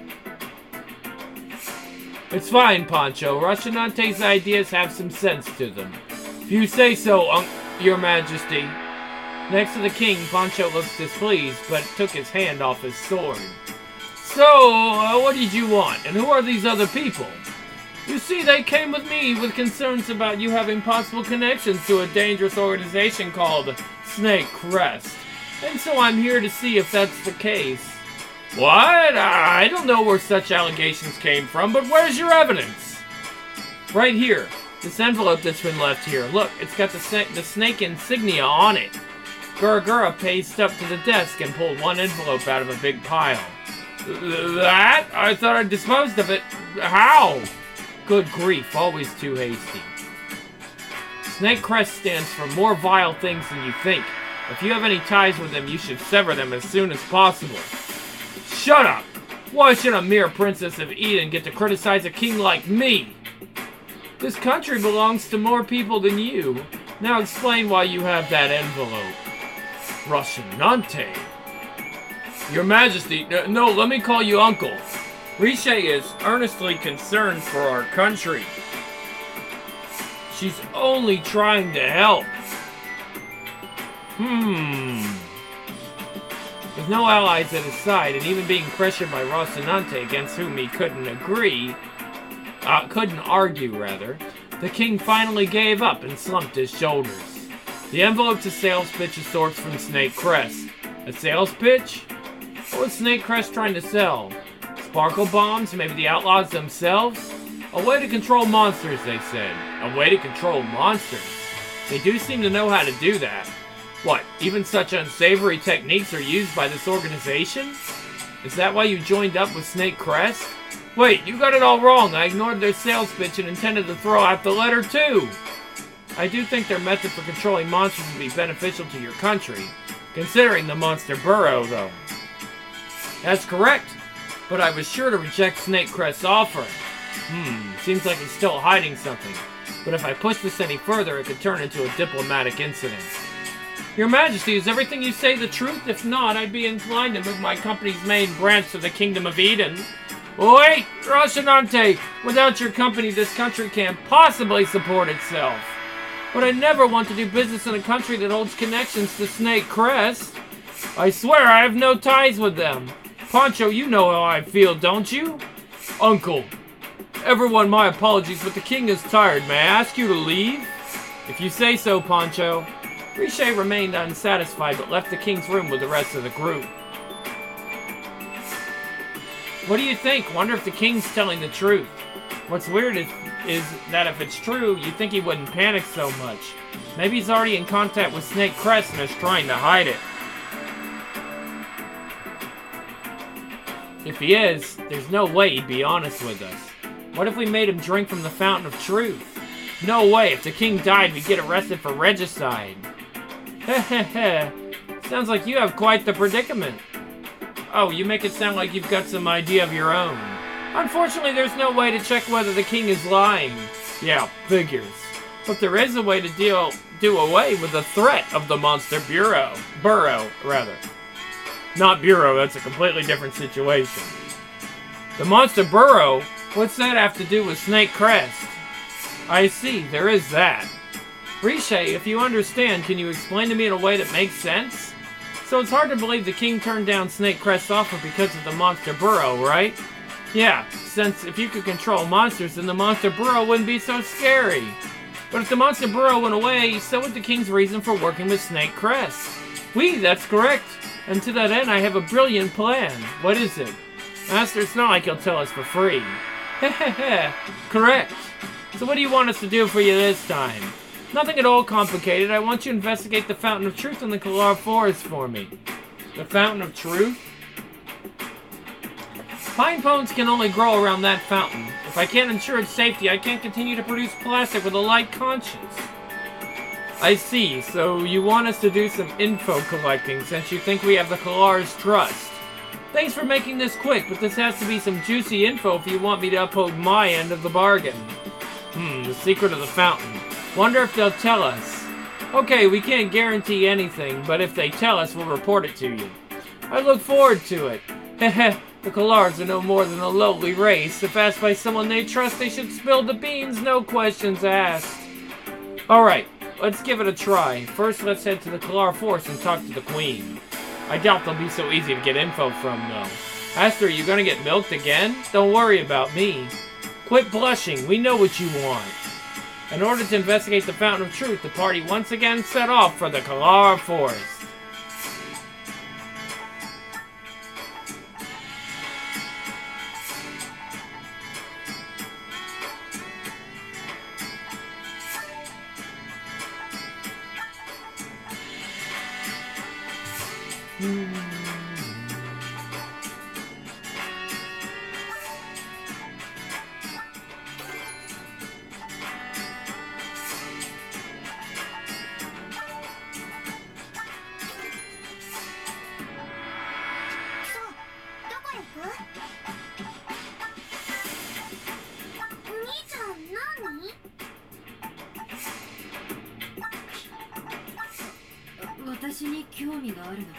It's fine, Pancho. Rocinante's ideas have some sense to them. If you say so, um, Your Majesty. Next to the king, Pancho looks displeased, but took his hand off his sword. So, uh, what did you want? And who are these other people? You see, they came with me with concerns about you having possible connections to a dangerous organization called Snake Crest. And so I'm here to see if that's the case. What? I don't know where such allegations came from, but where's your evidence? Right here. This envelope that's been left here. Look, it's got the, sna the snake insignia on it. Gura paced up to the desk and pulled one envelope out of a big pile. That? I thought I disposed of it. How? Good grief, always too hasty. Snake Crest stands for more vile things than you think. If you have any ties with them, you should sever them as soon as possible. Shut up! Why should a mere princess of Eden get to criticize a king like me? This country belongs to more people than you. Now explain why you have that envelope. Rocinante. Your Majesty, no, let me call you Uncle. Riche is earnestly concerned for our country. She's only trying to help. Hmm. With no allies at his side, and even being pressured by Rocinante, against whom he couldn't agree, uh, couldn't argue, rather, the king finally gave up and slumped his shoulders. The envelope's a sales pitch of sorts from Snake Crest. A sales pitch? What was Snake Crest trying to sell? Sparkle bombs? Maybe the outlaws themselves? A way to control monsters, they said. A way to control monsters. They do seem to know how to do that. What, even such unsavory techniques are used by this organization? Is that why you joined up with Snake Crest? Wait, you got it all wrong. I ignored their sales pitch and intended to throw out the letter too. I do think their method for controlling monsters would be beneficial to your country, considering the monster burrow, though. That's correct. But I was sure to reject Snake Crest's offer. Hmm, seems like he's still hiding something. But if I push this any further, it could turn into a diplomatic incident. Your Majesty, is everything you say the truth? If not, I'd be inclined to move my company's main branch to the Kingdom of Eden. Wait, Rocinante! Without your company, this country can't possibly support itself. But I never want to do business in a country that holds connections to Snake Crest. I swear I have no ties with them. Pancho, you know how I feel, don't you? Uncle, everyone my apologies, but the king is tired. May I ask you to leave? If you say so, Pancho. Riche remained unsatisfied, but left the king's room with the rest of the group. What do you think? Wonder if the king's telling the truth. What's weird is, is that if it's true, you'd think he wouldn't panic so much. Maybe he's already in contact with Snake Crest and is trying to hide it. If he is, there's no way he'd be honest with us. What if we made him drink from the Fountain of Truth? No way, if the king died, we'd get arrested for regicide. Heh sounds like you have quite the predicament. Oh, you make it sound like you've got some idea of your own. Unfortunately, there's no way to check whether the king is lying. Yeah, figures. But there is a way to deal do away with the threat of the Monster Bureau. Burrow, rather. Not Bureau, that's a completely different situation. The Monster Burrow? What's that have to do with Snake Crest? I see, there is that. Riche, if you understand, can you explain to me in a way that makes sense? So it's hard to believe the king turned down Snake Crest's offer because of the Monster Burrow, right? Yeah, since if you could control monsters, then the Monster Burrow wouldn't be so scary. But if the Monster Burrow went away, so would the king's reason for working with Snake Crest. Oui, that's correct. And to that end, I have a brilliant plan. What is it? Master, it's not like he'll tell us for free. Hehehe, correct. So what do you want us to do for you this time? Nothing at all complicated. I want you to investigate the Fountain of Truth in the Kalar Forest for me. The Fountain of Truth? Pine cones can only grow around that fountain. If I can't ensure its safety, I can't continue to produce plastic with a light conscience. I see, so you want us to do some info collecting since you think we have the Kalar's trust. Thanks for making this quick, but this has to be some juicy info if you want me to uphold my end of the bargain. Hmm, the secret of the fountain. Wonder if they'll tell us. Okay, we can't guarantee anything, but if they tell us, we'll report it to you. I look forward to it. Heh the Kalars are no more than a lowly race. If asked by someone they trust, they should spill the beans, no questions asked. Alright, let's give it a try. First, let's head to the Kalar Forest and talk to the Queen. I doubt they'll be so easy to get info from, though. Aster, you gonna get milked again? Don't worry about me. Quit blushing, we know what you want. In order to investigate the Fountain of Truth, the party once again set off for the Kalara Forest. 私に興味があるの。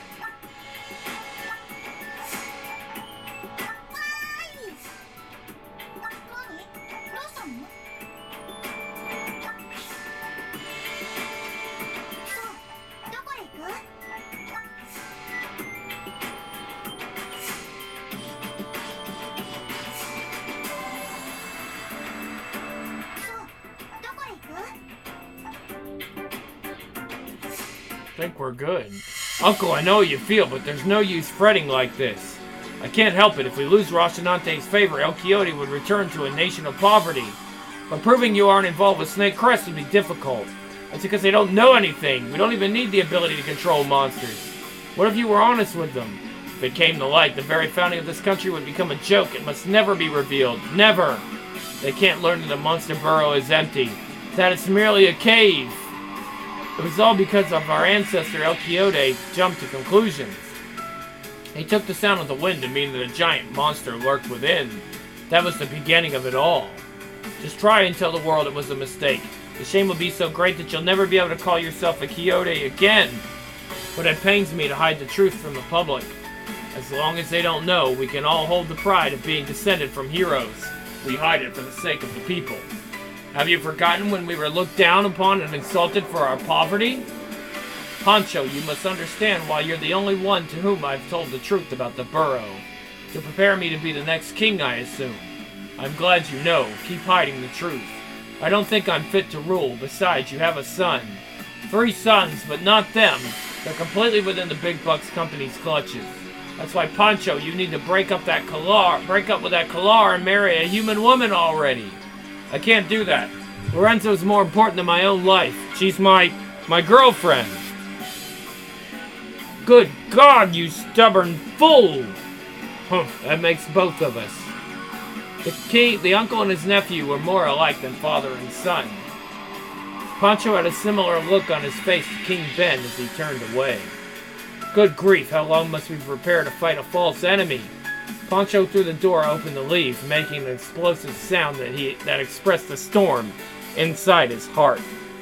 I think we're good. Uncle, I know how you feel, but there's no use fretting like this. I can't help it. If we lose Rocinante's favor, El Quixote would return to a nation of poverty. But proving you aren't involved with Snake Crest would be difficult. That's because they don't know anything. We don't even need the ability to control monsters. What if you were honest with them? If it came to light, the very founding of this country would become a joke. It must never be revealed. Never! They can't learn that the monster burrow is empty. That it's merely a cave. It was all because of our ancestor El Quixote jumped to conclusions. He took the sound of the wind to mean that a giant monster lurked within. That was the beginning of it all. Just try and tell the world it was a mistake. The shame will be so great that you'll never be able to call yourself a Quixote again. But it pains me to hide the truth from the public. As long as they don't know, we can all hold the pride of being descended from heroes. We hide it for the sake of the people. Have you forgotten when we were looked down upon and insulted for our poverty? Pancho, you must understand why you're the only one to whom I've told the truth about the burrow. To prepare me to be the next king, I assume. I'm glad you know. Keep hiding the truth. I don't think I'm fit to rule. Besides, you have a son. Three sons, but not them. They're completely within the Big Bucks Company's clutches. That's why, Pancho, you need to break up that Kalar, break up with that Kalar and marry a human woman already. I can't do that. Lorenzo's more important than my own life. She's my... my girlfriend. Good God, you stubborn fool! Humph, that makes both of us. The king, the uncle and his nephew were more alike than father and son. Pancho had a similar look on his face to King Ben as he turned away. Good grief, how long must we prepare to fight a false enemy? Pancho threw the door open to leave, making an explosive sound that he that expressed the storm inside his heart.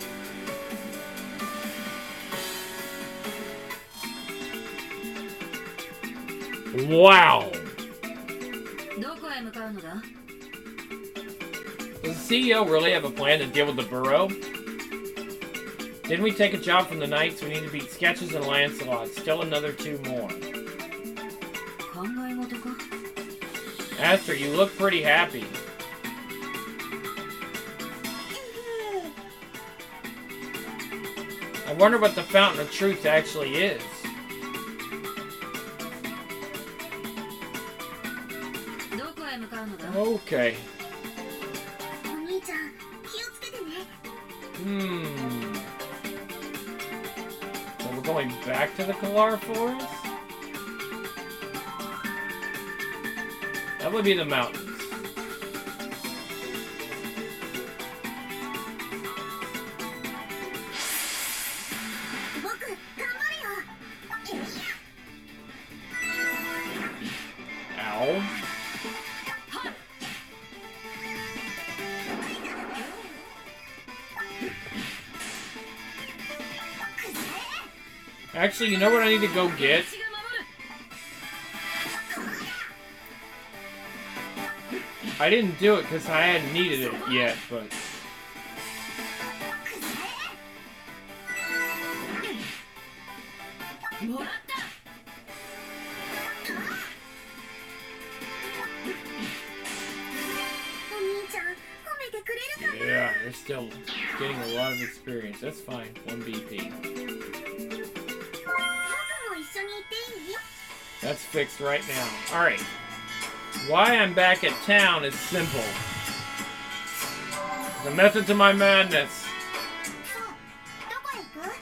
Wow. Does the C E O really have a plan to deal with the burrow? Didn't we take a job from the Knights? We need to beat Sketches and Lancelot. Still another two more. Aster, you look pretty happy. I wonder what the Fountain of Truth actually is. Okay. Hmm. So we're going back to the Kalar Forest? That would be the mountains. Ow. Actually, you know what I need to go get? I didn't do it because I hadn't needed it yet, but... くれるかな。 Yeah, they're still getting a lot of experience. That's fine. one B P. 僕も一緒に行っていい？ That's fixed right now. Alright. Why I'm back at town is simple. The method to my madness. そう、どこへ行く？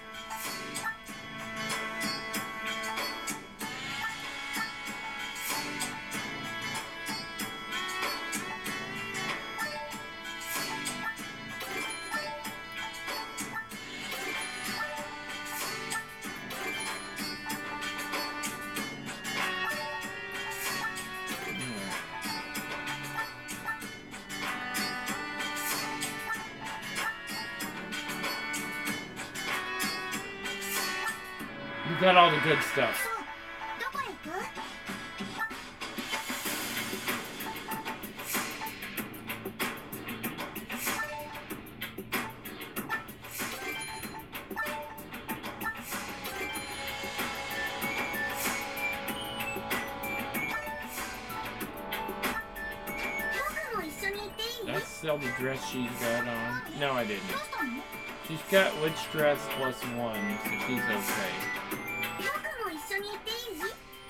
You got all the good stuff. そう、どこへ行く？ 僕も一緒に行っていい？ Did I sell the dress she's got on? No, I didn't. どうしたの？ She's got witch dress plus one, so she's okay. 僕も一緒に行っていい？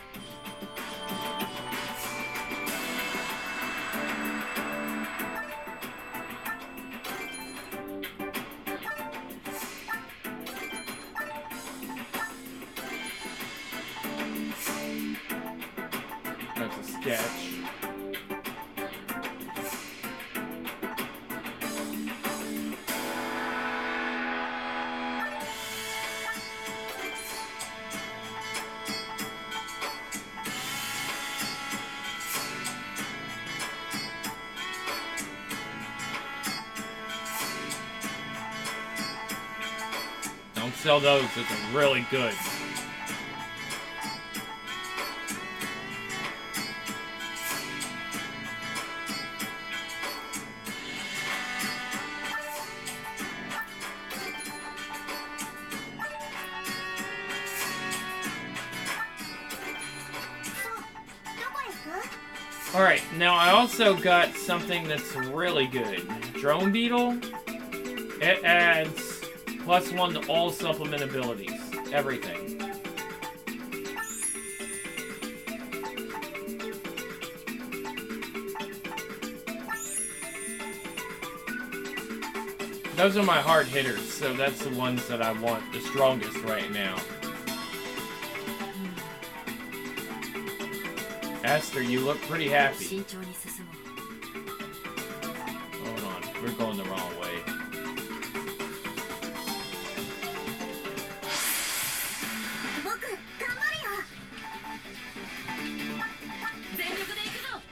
That's a sketch. Don't sell those, it's really good. Alright, now I also got something that's really good. Drone Beetle. It adds plus one to all supplement abilities. Everything. Those are my hard hitters, so that's the ones that I want the strongest right now. Esther, you look pretty happy. 慎重に進もう。 Hold on, we're going the wrong way. 僕、頑張るよ。 全力で行くぞ。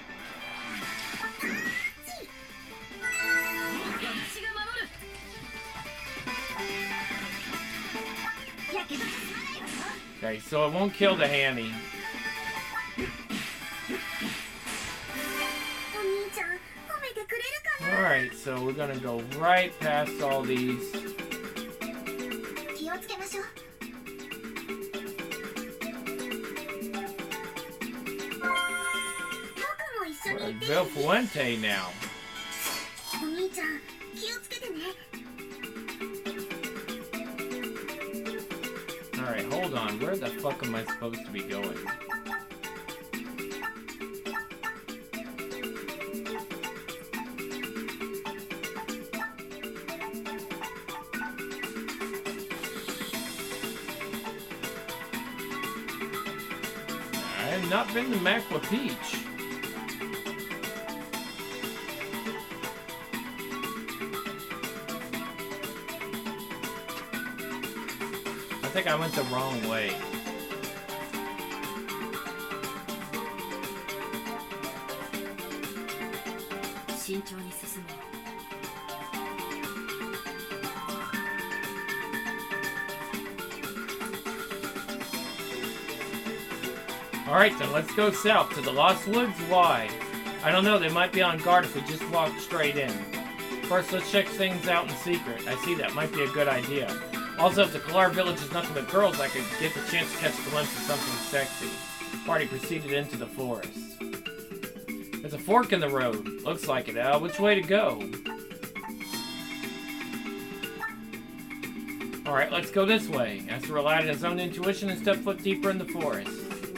私が守る。 やけどすまないわよ。 Okay, so it won't kill the Hanny. お兄ちゃん、褒めてくれるかな。 Alright, so we're gonna go right past all these. 気をつけましょう。僕も一緒 We're に at 行っていい？ Vil Fuente now. お兄ちゃん、気をつけてね。 Alright, hold on. Where the fuck am I supposed to be going? I have not been to Macla Peach. I think I went the wrong way. Alright then, let's go south to the Lost Woods. Why? I don't know, they might be on guard if we just walk straight in. First, let's check things out in secret. I see that might be a good idea. Also, if the Kalar village is nothing but girls, I could get the chance to catch a glimpse of something sexy. The party proceeded into the forest. There's a fork in the road. Looks like it, Al. Which way to go? Alright, let's go this way. Aster relied on his own intuition and stepped foot deeper in the forest.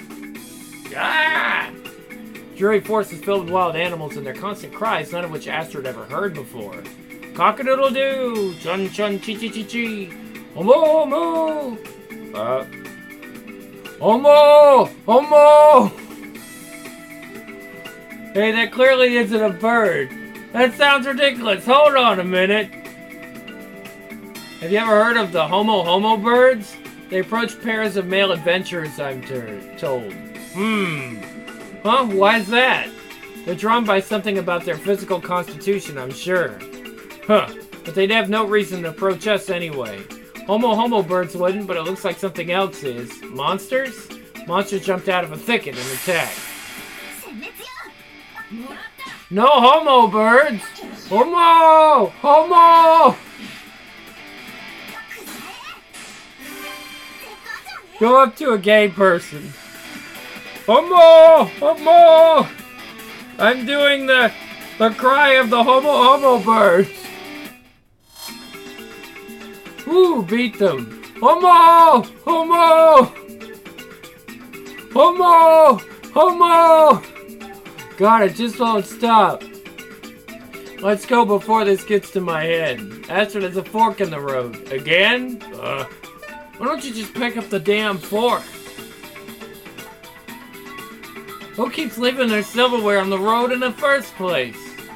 Ah! Dreary forest is filled with wild animals and their constant cries, none of which Aster had ever heard before. Cock-a-doodle-doo! Chun-chun-chi-chi-chi-chi! Omo! Omo! Uh... Omo! Omo! Hey, that clearly isn't a bird. That sounds ridiculous. Hold on a minute. Have you ever heard of the Homo Homo birds? They approach pairs of male adventurers, I'm told. Hmm. Huh? Why's that? They're drawn by something about their physical constitution, I'm sure. Huh. But they'd have no reason to approach us anyway. Homo Homo birds wouldn't, but it looks like something else is. Monsters? Monsters jumped out of a thicket and attacked. No homo birds! Homo! Homo! Go up to a gay person. Homo! Homo! I'm doing the the cry of the homo homo birds. Ooh, beat them. Homo! Homo! Homo! Homo! God, it just won't stop. Let's go before this gets to my head. Aster, there's a fork in the road. Again? Uh, why don't you just pick up the damn fork? Who keeps leaving their silverware on the road in the first place?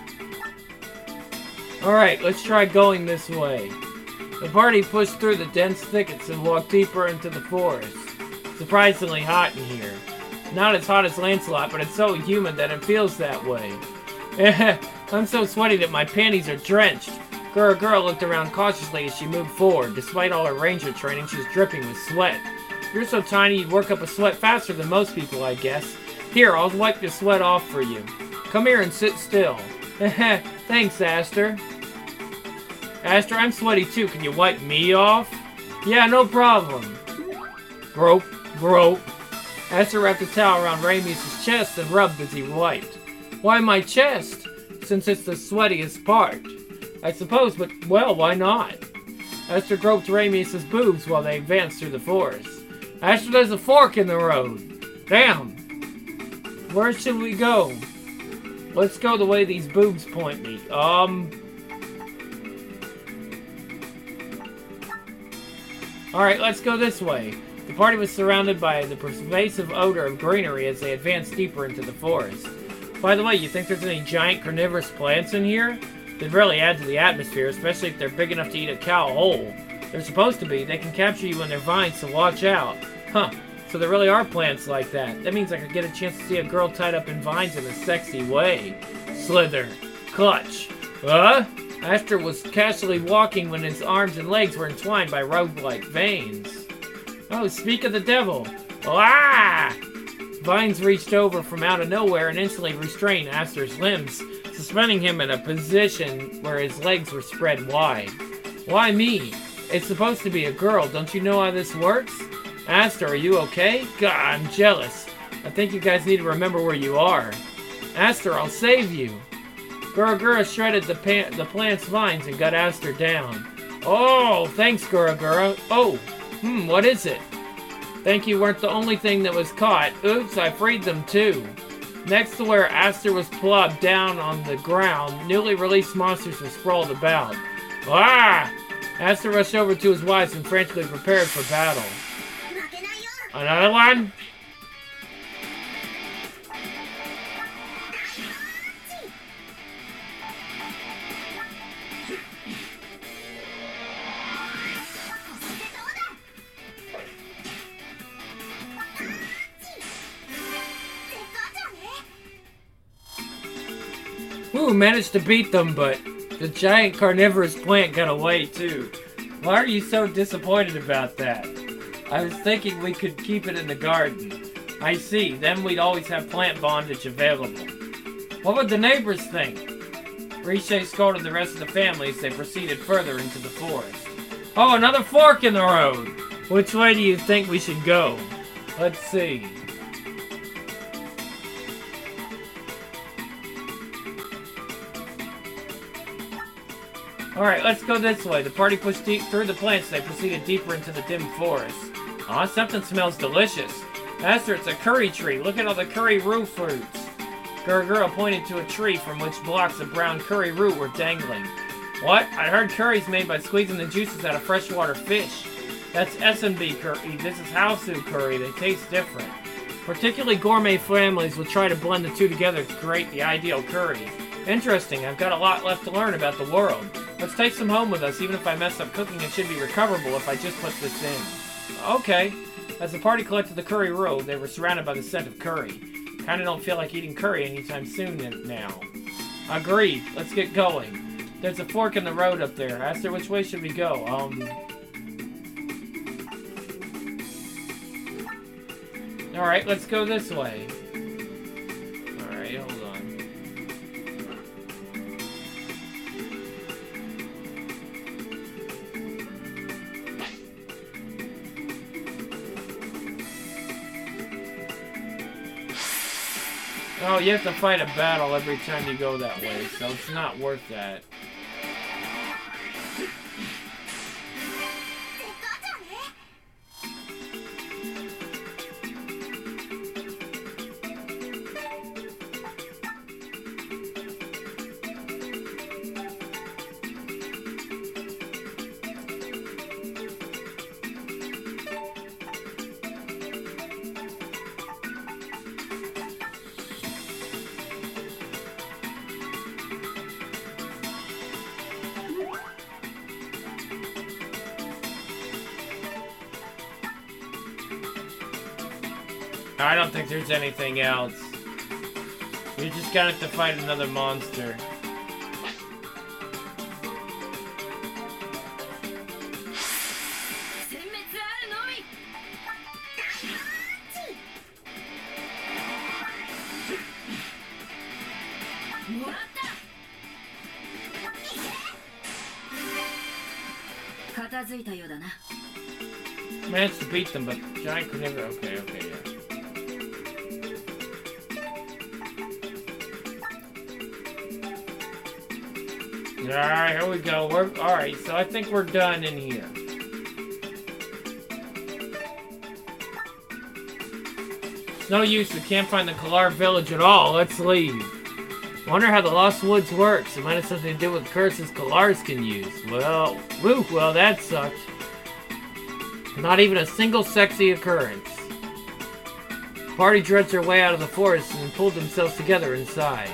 Alright, let's try going this way. The party pushed through the dense thickets and walked deeper into the forest. Surprisingly hot in here. Not as hot as Lancelot, but it's so humid that it feels that way. I'm so sweaty that my panties are drenched. Gura Gura looked around cautiously as she moved forward. Despite all her ranger training, she was dripping with sweat. You're so tiny you'd work up a sweat faster than most people, I guess. Here, I'll wipe your sweat off for you. Come here and sit still. Thanks, Aster. Aster, I'm sweaty too. Can you wipe me off? Yeah, no problem. Grope, grope. Aster wrapped a towel around Ramius' chest and rubbed as he wiped. Why my chest? Since it's the sweatiest part. I suppose, but, well, why not? Aster groped Ramius' boobs while they advanced through the forest. Aster, there's a fork in the road. Damn. Where should we go? Let's go the way these boobs point me. Um... Alright, let's go this way. The party was surrounded by the pervasive odor of greenery as they advanced deeper into the forest. By the way, you think there's any giant carnivorous plants in here? They'd really add to the atmosphere, especially if they're big enough to eat a cow whole. They're supposed to be. They can capture you in their vines, so watch out. Huh. So there really are plants like that. That means I could get a chance to see a girl tied up in vines in a sexy way. Slither. Clutch. Huh? Aster was casually walking when his arms and legs were entwined by rope-like veins. Oh, speak of the devil. Ah! Vines reached over from out of nowhere and instantly restrained Aster's limbs, suspending him in a position where his legs were spread wide. Why me? It's supposed to be a girl. Don't you know how this works? Aster, are you okay? God, I'm jealous. I think you guys need to remember where you are. Aster, I'll save you. Gura Gura shredded the, the plant's vines and got Aster down. Oh, thanks, Gura Gura. Oh, hmm, what is it? Thank you weren't the only thing that was caught. Oops, I freed them too. Next to where Aster was plopped down on the ground, newly released monsters were sprawled about. Ah! Aster rushed over to his wives and frantically prepared for battle. Another one? Ooh, managed to beat them, but the giant carnivorous plant got away too. Why are you so disappointed about that? I was thinking we could keep it in the garden. I see, then we'd always have plant bondage available. What would the neighbors think? Riche scolded the rest of the family as they proceeded further into the forest. Oh, another fork in the road! Which way do you think we should go? Let's see. Alright, let's go this way. The party pushed deep through the plants and they proceeded deeper into the dim forest. Aw, something smells delicious. Master, it's a curry tree. Look at all the curry root fruits. Gurgura pointed to a tree from which blocks of brown curry root were dangling. What? I heard curry's made by squeezing the juices out of freshwater fish. That's S and B curry. This is Hausu curry. They taste different. Particularly gourmet families will try to blend the two together to create the ideal curry. Interesting. I've got a lot left to learn about the world. Let's take some home with us. Even if I mess up cooking, it should be recoverable if I just put this in. Okay. As the party collected the curry root, they were surrounded by the scent of curry. Kinda don't feel like eating curry anytime soon now. Agreed. Let's get going. There's a fork in the road up there. Ask her which way should we go. Um... Alright, let's go this way. Alright, hold on. Oh, you have to fight a battle every time you go that way, so it's not worth that. I don't think there's anything else. You're just gonna have to fight another monster. Managed to beat them, but Giant could never. Okay, okay, yeah. Alright, here we go. We're alright, so I think we're done in here. It's no use, we can't find the Kalar village at all. Let's leave. Wonder how the Lost Woods works. It might have something to do with curses Kalars can use. Well, woo, well that sucked. Not even a single sexy occurrence. Party dredged their way out of the forest and pulled themselves together inside.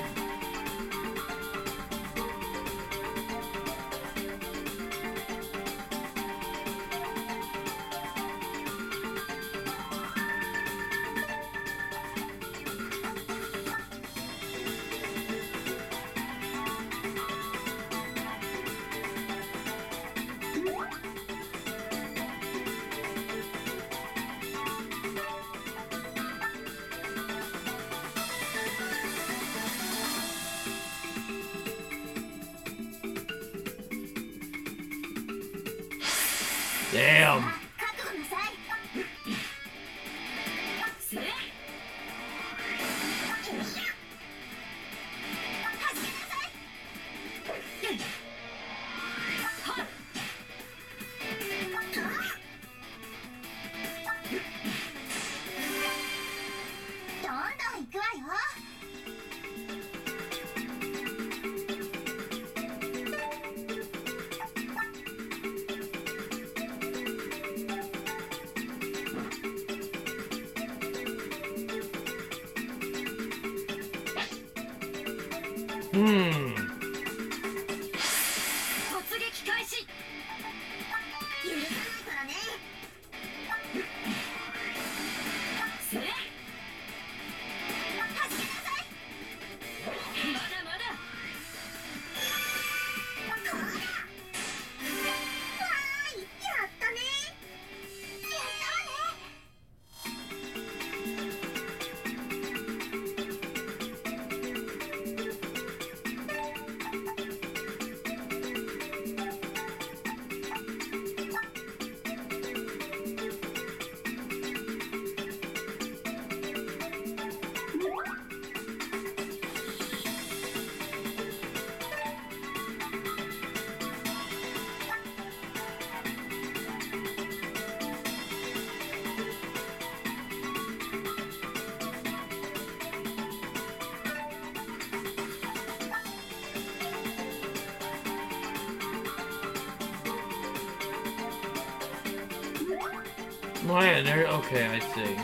Damn. Hmm. Man, there. Okay, I see.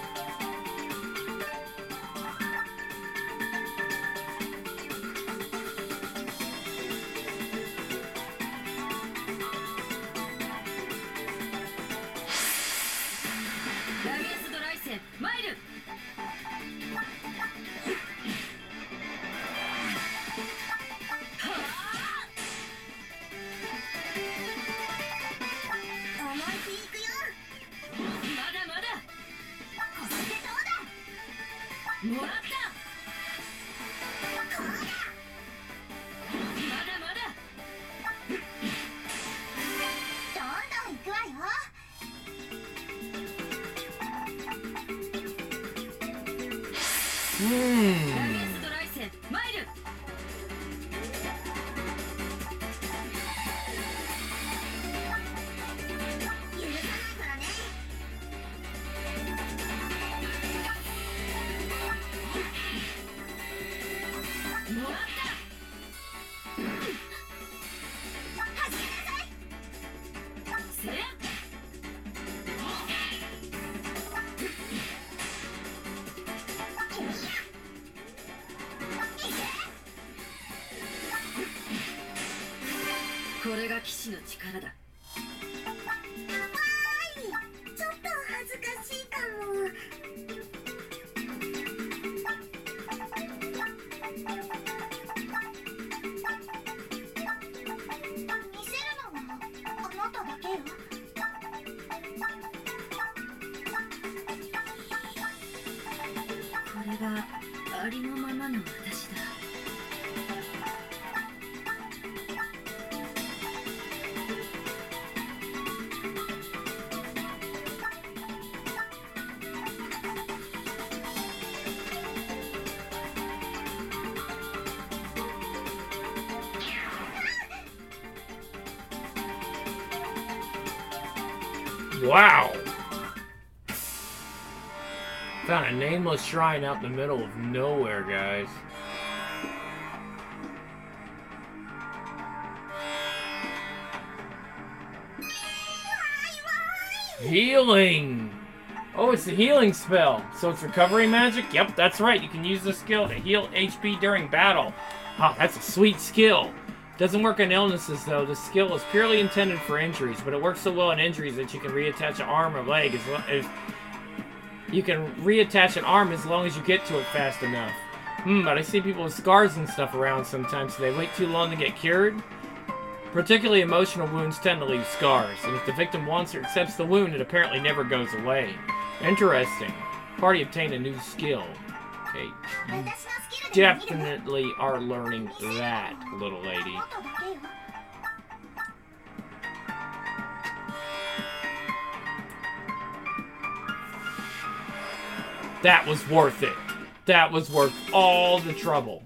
これが騎士の力だ。 ちょっと恥ずかしいかも。見せるのはあなただけよ。 これがありのままの私だ。 Wow! Found a nameless shrine out in the middle of nowhere, guys. Healing! Oh, it's a healing spell. So it's recovery magic? Yep, that's right. You can use this skill to heal H P during battle. Ah, that's a sweet skill. Doesn't work on illnesses, though. The skill is purely intended for injuries, but it works so well on injuries that you can reattach an arm or leg as well as you can reattach an arm as long as you get to it fast enough. Hmm, but I see people with scars and stuff around sometimes, so they wait too long to get cured. Particularly emotional wounds tend to leave scars, and if the victim wants or accepts the wound, it apparently never goes away. Interesting. Party obtained a new skill. Okay. You definitely are learning that, little lady. That was worth it. That was worth all the trouble.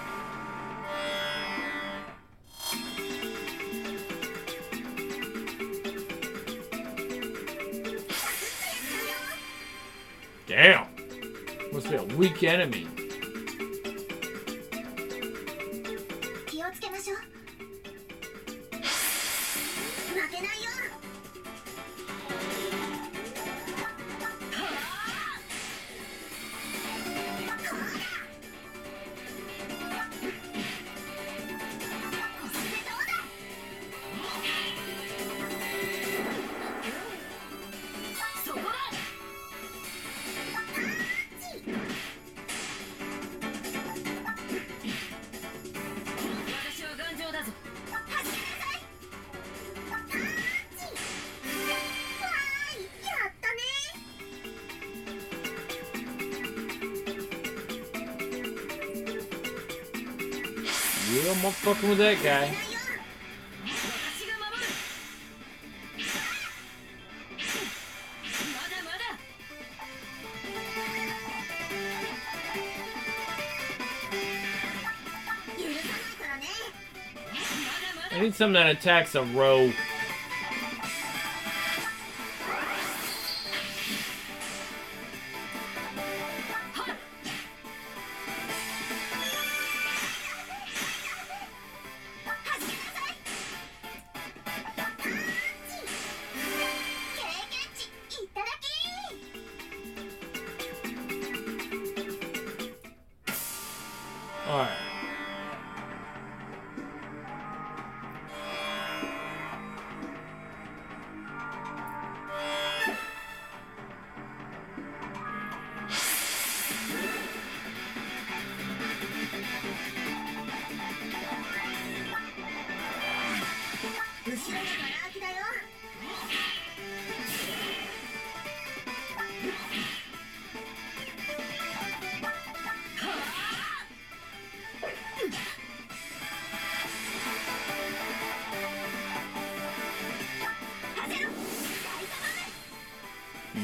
Damn. Must be a weak enemy. 気をつけましょう。負けないよ。 You don't want fucking with that guy. I need something that attacks a row.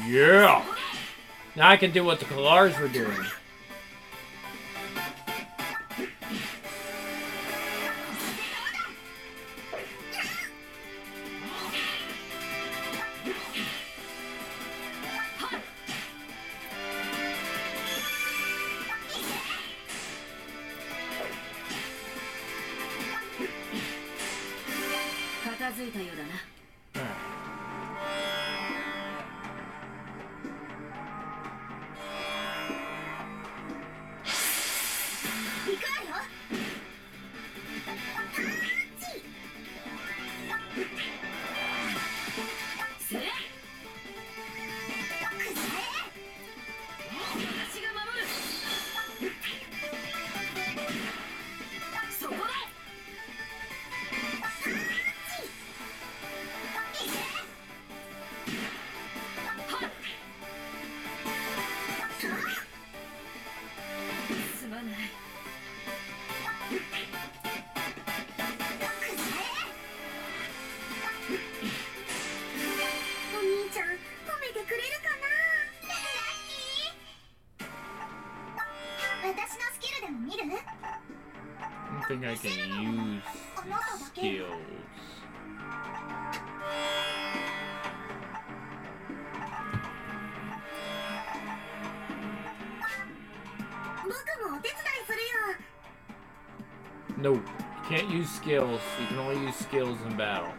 Yeah! Now I can do what the Kalars were doing. I think I can use skills. No, you can't use skills. You can only use skills in battle.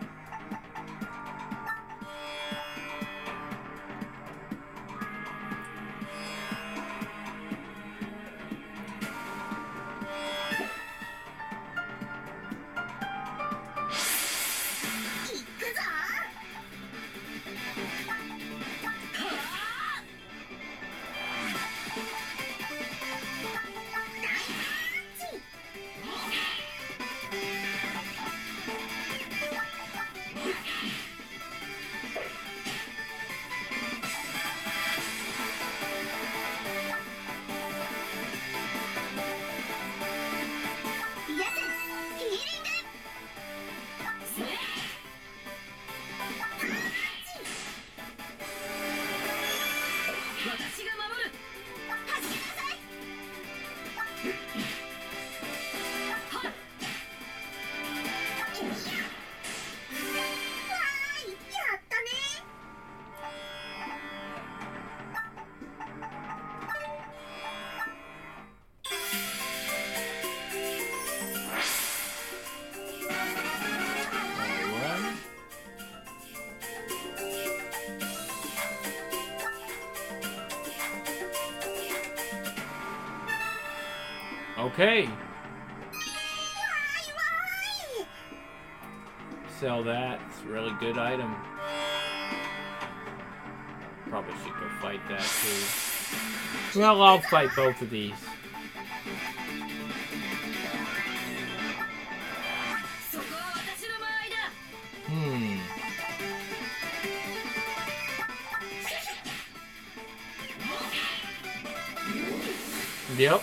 Okay. Sell that. It's a really good item. Probably should go fight that too. Well, I'll fight both of these. Hmm. Yep.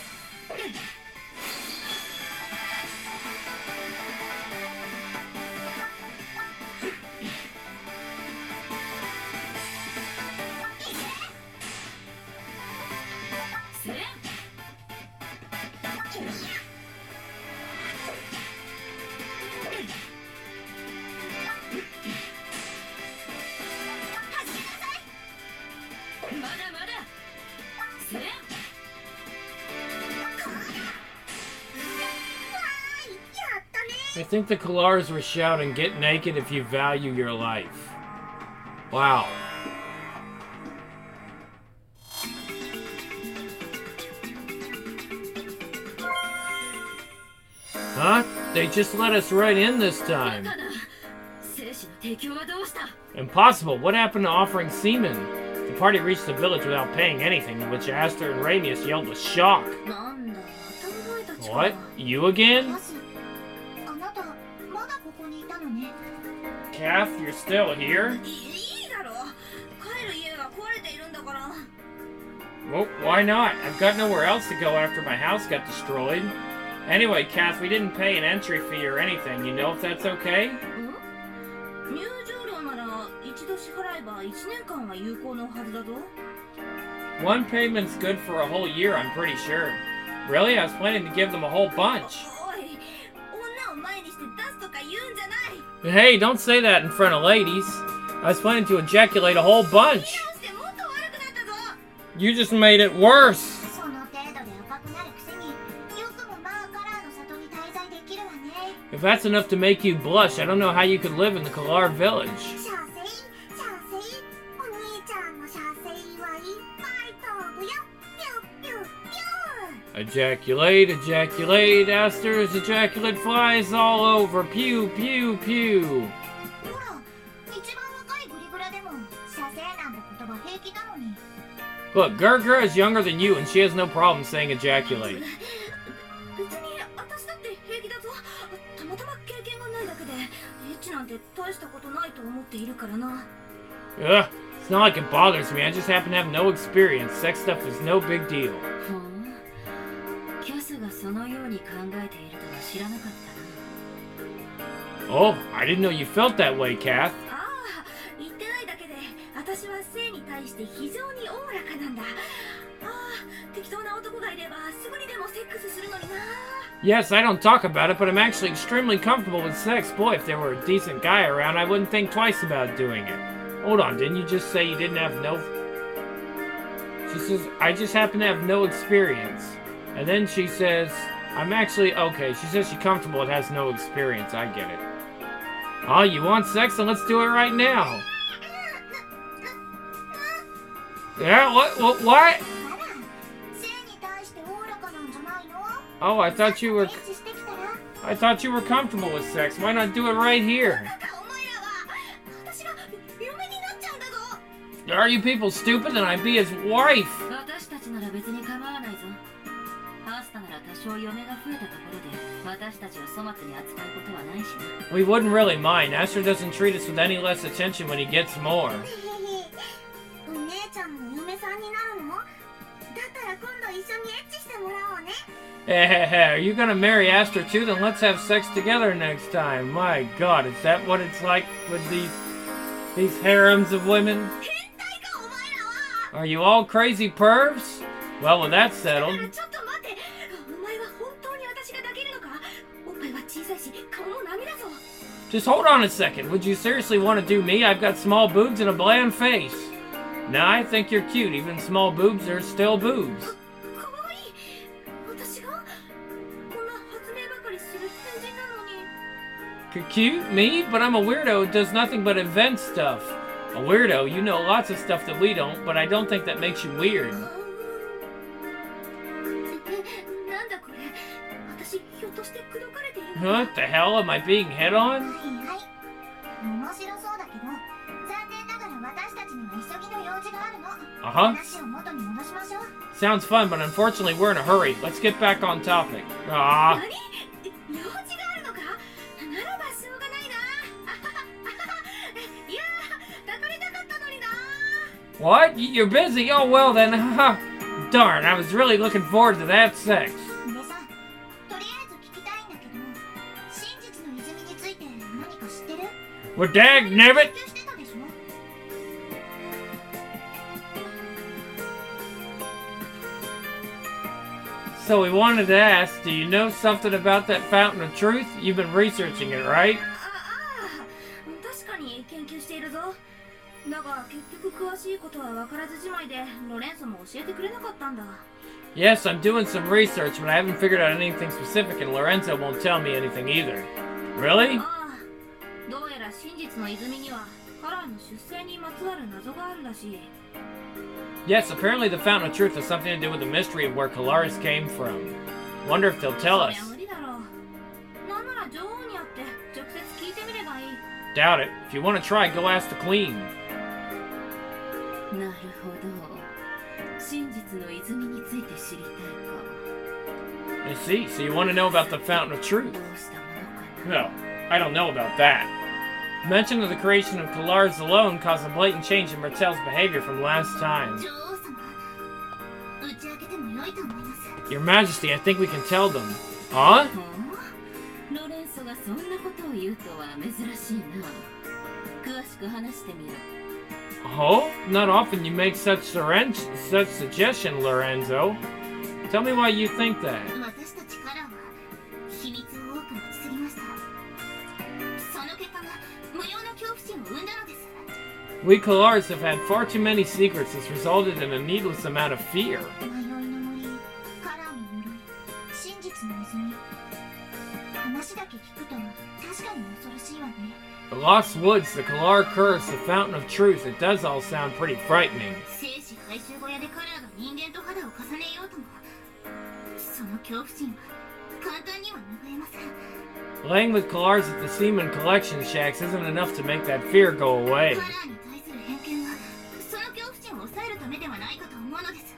I think the Kalars were shouting, "Get naked if you value your life." Wow. Huh? They just let us right in this time. Impossible. What happened to offering semen? The party reached the village without paying anything, to which Aster and Ramius yelled with shock. What? You again? Calf, you're still here? Well, why not? I've got nowhere else to go after my house got destroyed. Anyway, Calf, we didn't pay an entry fee or anything. You know if that's okay? 料なら一度支払えばいちねんかんは有効のはずだぞ。 One payment's good for a whole year, I'm pretty sure. Really? I was planning to give them a whole bunch. おい、女を前にして出すとか言うんじゃない。 Hey, don't say that in front of ladies. I was planning to ejaculate a whole bunch. してもっと悪くなったぞ。 You just made it worse. その程度で赤くなるくせによくもまあカラーの里に滞在できるわね。 If that's enough to make you blush, I don't know how you could live in the Kalar village. 射精射精お兄ちゃんの射精はいっぱい飛ぶよ。ピュッピュッピュー。 Ejaculate, ejaculate, Aster's ejaculate flies all over. Pew, pew, pew. ほら、一番若いグリグラでも射精なんて言葉平気なのに。 Look, Gurgura is younger than you, and she has no problem saying ejaculate. 別に私だって平気だぞ。たまたま経験がないだけでエッチなんて大したことないと思っているからな。 Ugh, it's not like it bothers me. I just happen to have no experience. Sex stuff is no big deal. ほん、キャスがそのように考えているとは知らなかったな。 Oh, I didn't know you felt that way, Kath. ああ、言ってないだけで私は性に対して非常におおらかなんだ。ああ、適当な男がいればすぐにでもセックスするのにな。 Yes, I don't talk about it, but I'm actually extremely comfortable with sex. Boy, if there were a decent guy around, I wouldn't think twice about doing it. Hold on, didn't you just say you didn't have no... She says, I just happen to have no experience. And then she says, I'm actually... Okay, she says she's comfortable and has no experience. I get it. Oh, you want sex? Then let's do it right now. Yeah, what? What? What? あら、性に対しておおらかなんじゃないの？ Oh, I thought you were... エッチしてきたら I thought you were comfortable with sex. Why not do it right here? なんかお前らは私が嫁になっちゃうんだぞ。 Are you people stupid? Then I'd be his wife. 私たちなら別に構わないぞ。アスタなら多少嫁が増えたところで私たちを粗末に扱うことはないしな。 We wouldn't really mind. Aster doesn't treat us with any less attention when he gets more. へへへ。お姉ちゃんも嫁さんになるの？だったら今度一緒にエッチしてもらおうね。 Hey, hey, hey, are you gonna marry Aster too? Then let's have sex together next time. My God, is that what it's like with these these harems of women? 変態かお前らは。 Are you all crazy pervs? Well, with that settled. ちょっと待って。お前は本当に私が抱けるのか？おっぱいは小さいし顔も波だぞ。 Just hold on a second. Would you seriously want to do me? I've got small boobs and a bland face. Nah, I think you're cute. Even small boobs are still boobs. かわいい。私がこんな発明ばかりする変人なのに。 Cute? Me? But I'm a weirdo who does nothing but invent stuff. A weirdo, you know lots of stuff that we don't, but I don't think that makes you weird. なんだこれ。私ひょっとして口説かれているの？ What the hell? Am I being hit on? はいはい。面白そうだけど、残念ながら私たちには急ぎの用事があるの。 Uh-huh. 話を元に戻しましょう。 Sounds fun, but unfortunately we're in a hurry. Let's get back on topic. Ah. 何？用事があるのか？ならばしょうがないな。いやー、抱かれたかったのにな。 What? You're busy? Oh, well then. Darn, I was really looking forward to that sex. でさ、とりあえず聞きたいんだけど、真実の泉について何か知ってる？ Well, dag nabbit! 研究してたでしょ？ So we wanted to ask, do you know something about that fountain of truth? You've been researching it, right? ああ、確かに研究しているぞ。だが結局詳しいことは分からずじまいでロレンソも教えてくれなかったんだ。 Yes, I'm doing some research, but I haven't figured out anything specific, and Lorenzo won't tell me anything either. Really? ああ、どうやら真実の泉にはカラーの出生にまつわる謎があるらしい。 Yes, apparently the fountain of truth has something to do with the mystery of where Kalaris came from. Wonder if they'll tell そ us. りゃ無理だろう。なんなら女王に会って直接聞いてみればいい。 Doubt it. If you want to try, go ask the queen. なるほど。真実の泉について知りたいか。 I see. So you want to know about the fountain of truth? どうしたものかな。 No, I don't know about that. Mention of the creation of Kalaris alone caused a blatant change in Mertel's behavior from last time. 女王様、打ち明けても良いと思います。 Your Majesty, I think we can tell them. Huh? ロレンソがそんなことを言うとは珍しいな。 詳しく話してみろ。 Oh? Not often you make such, suren- such suggestion, Lorenzo. Tell me why you think that. 私たちカラーは秘密を多く持ちすぎました。その結果が無用の恐怖心を生んだのです。 We Kalars have had far too many secrets that's resulted in a needless amount of fear. 迷いの森、カラーの呪い、真実の泉。話だけ聞くと確かに恐ろしいわね。 The Lost Woods, the Kalar Curse, the Fountain of Truth. It does all sound pretty frightening. 生死回収小屋でカラーが人間と肌を重ねようとも、その恐怖心は簡単には拭えません。 Laying with Kalars at the Seaman Collection Shacks isn't enough to make that fear go away. カラーに対する偏見はその恐怖心を抑えるためではないかと思うのです。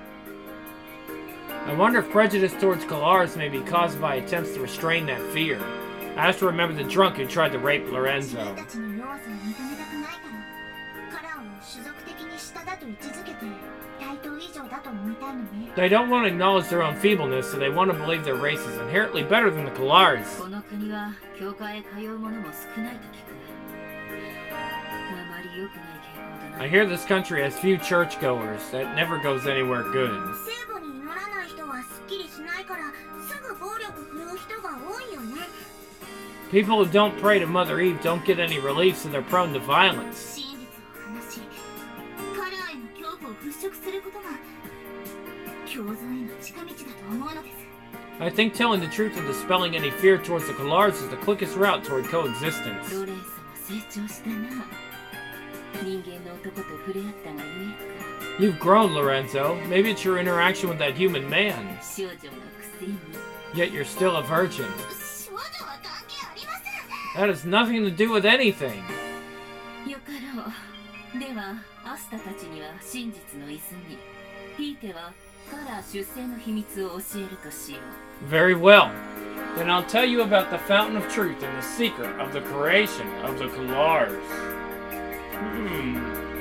I wonder if prejudice towards Kalars may be caused by attempts to restrain that fear. I have to remember the drunk who tried to rape 自 Lorenzo. 分たちの弱さを認めたくないからカラーを種族的に下だと位置づけて対等以上だと思いたいのね。 They don't want to acknowledge their own feebleness, so they want to believe their race is inherently better than the Kalars. この国は教会へ通う者も少ないと聞く。あまり良くない傾向だな。 I hear this country has few churchgoers. That never goes anywhere good. 聖母に祈らない人はすっきりしないからすぐ暴力振るう人が多いよね。 People who don't pray to Mother Eve don't get any relief, so they're prone to violence. 真実を話し、カラーへの恐怖を払拭することが共存への近道だと思うのです。 I think telling the truth and dispelling any fear towards the Kalars is the quickest route toward coexistence. ロレンスも成長したな。人間の男と触れ合ったがゆえか。 You've grown, Lorenzo. Maybe it's your interaction with that human man. 少女のくせに。 Yet you're still a virgin. 少女は関係ありません。 That has nothing to do with anything. よかろう。では、アスタたちには真実の泉。ひいてはカラー出生の秘密を教えるとしよう。 Very well. Then I'll tell you about the Fountain of Truth and the secret of the creation of the Kalars. Hmm.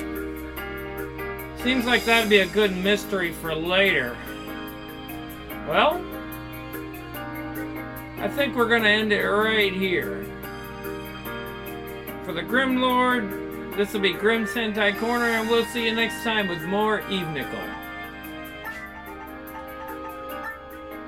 Seems like that'd be a good mystery for later. Well, I think we're gonna end it right here. For the Grim Lord, this will be Grim Sentai Corner, and we'll see you next time with more Eve Nickel.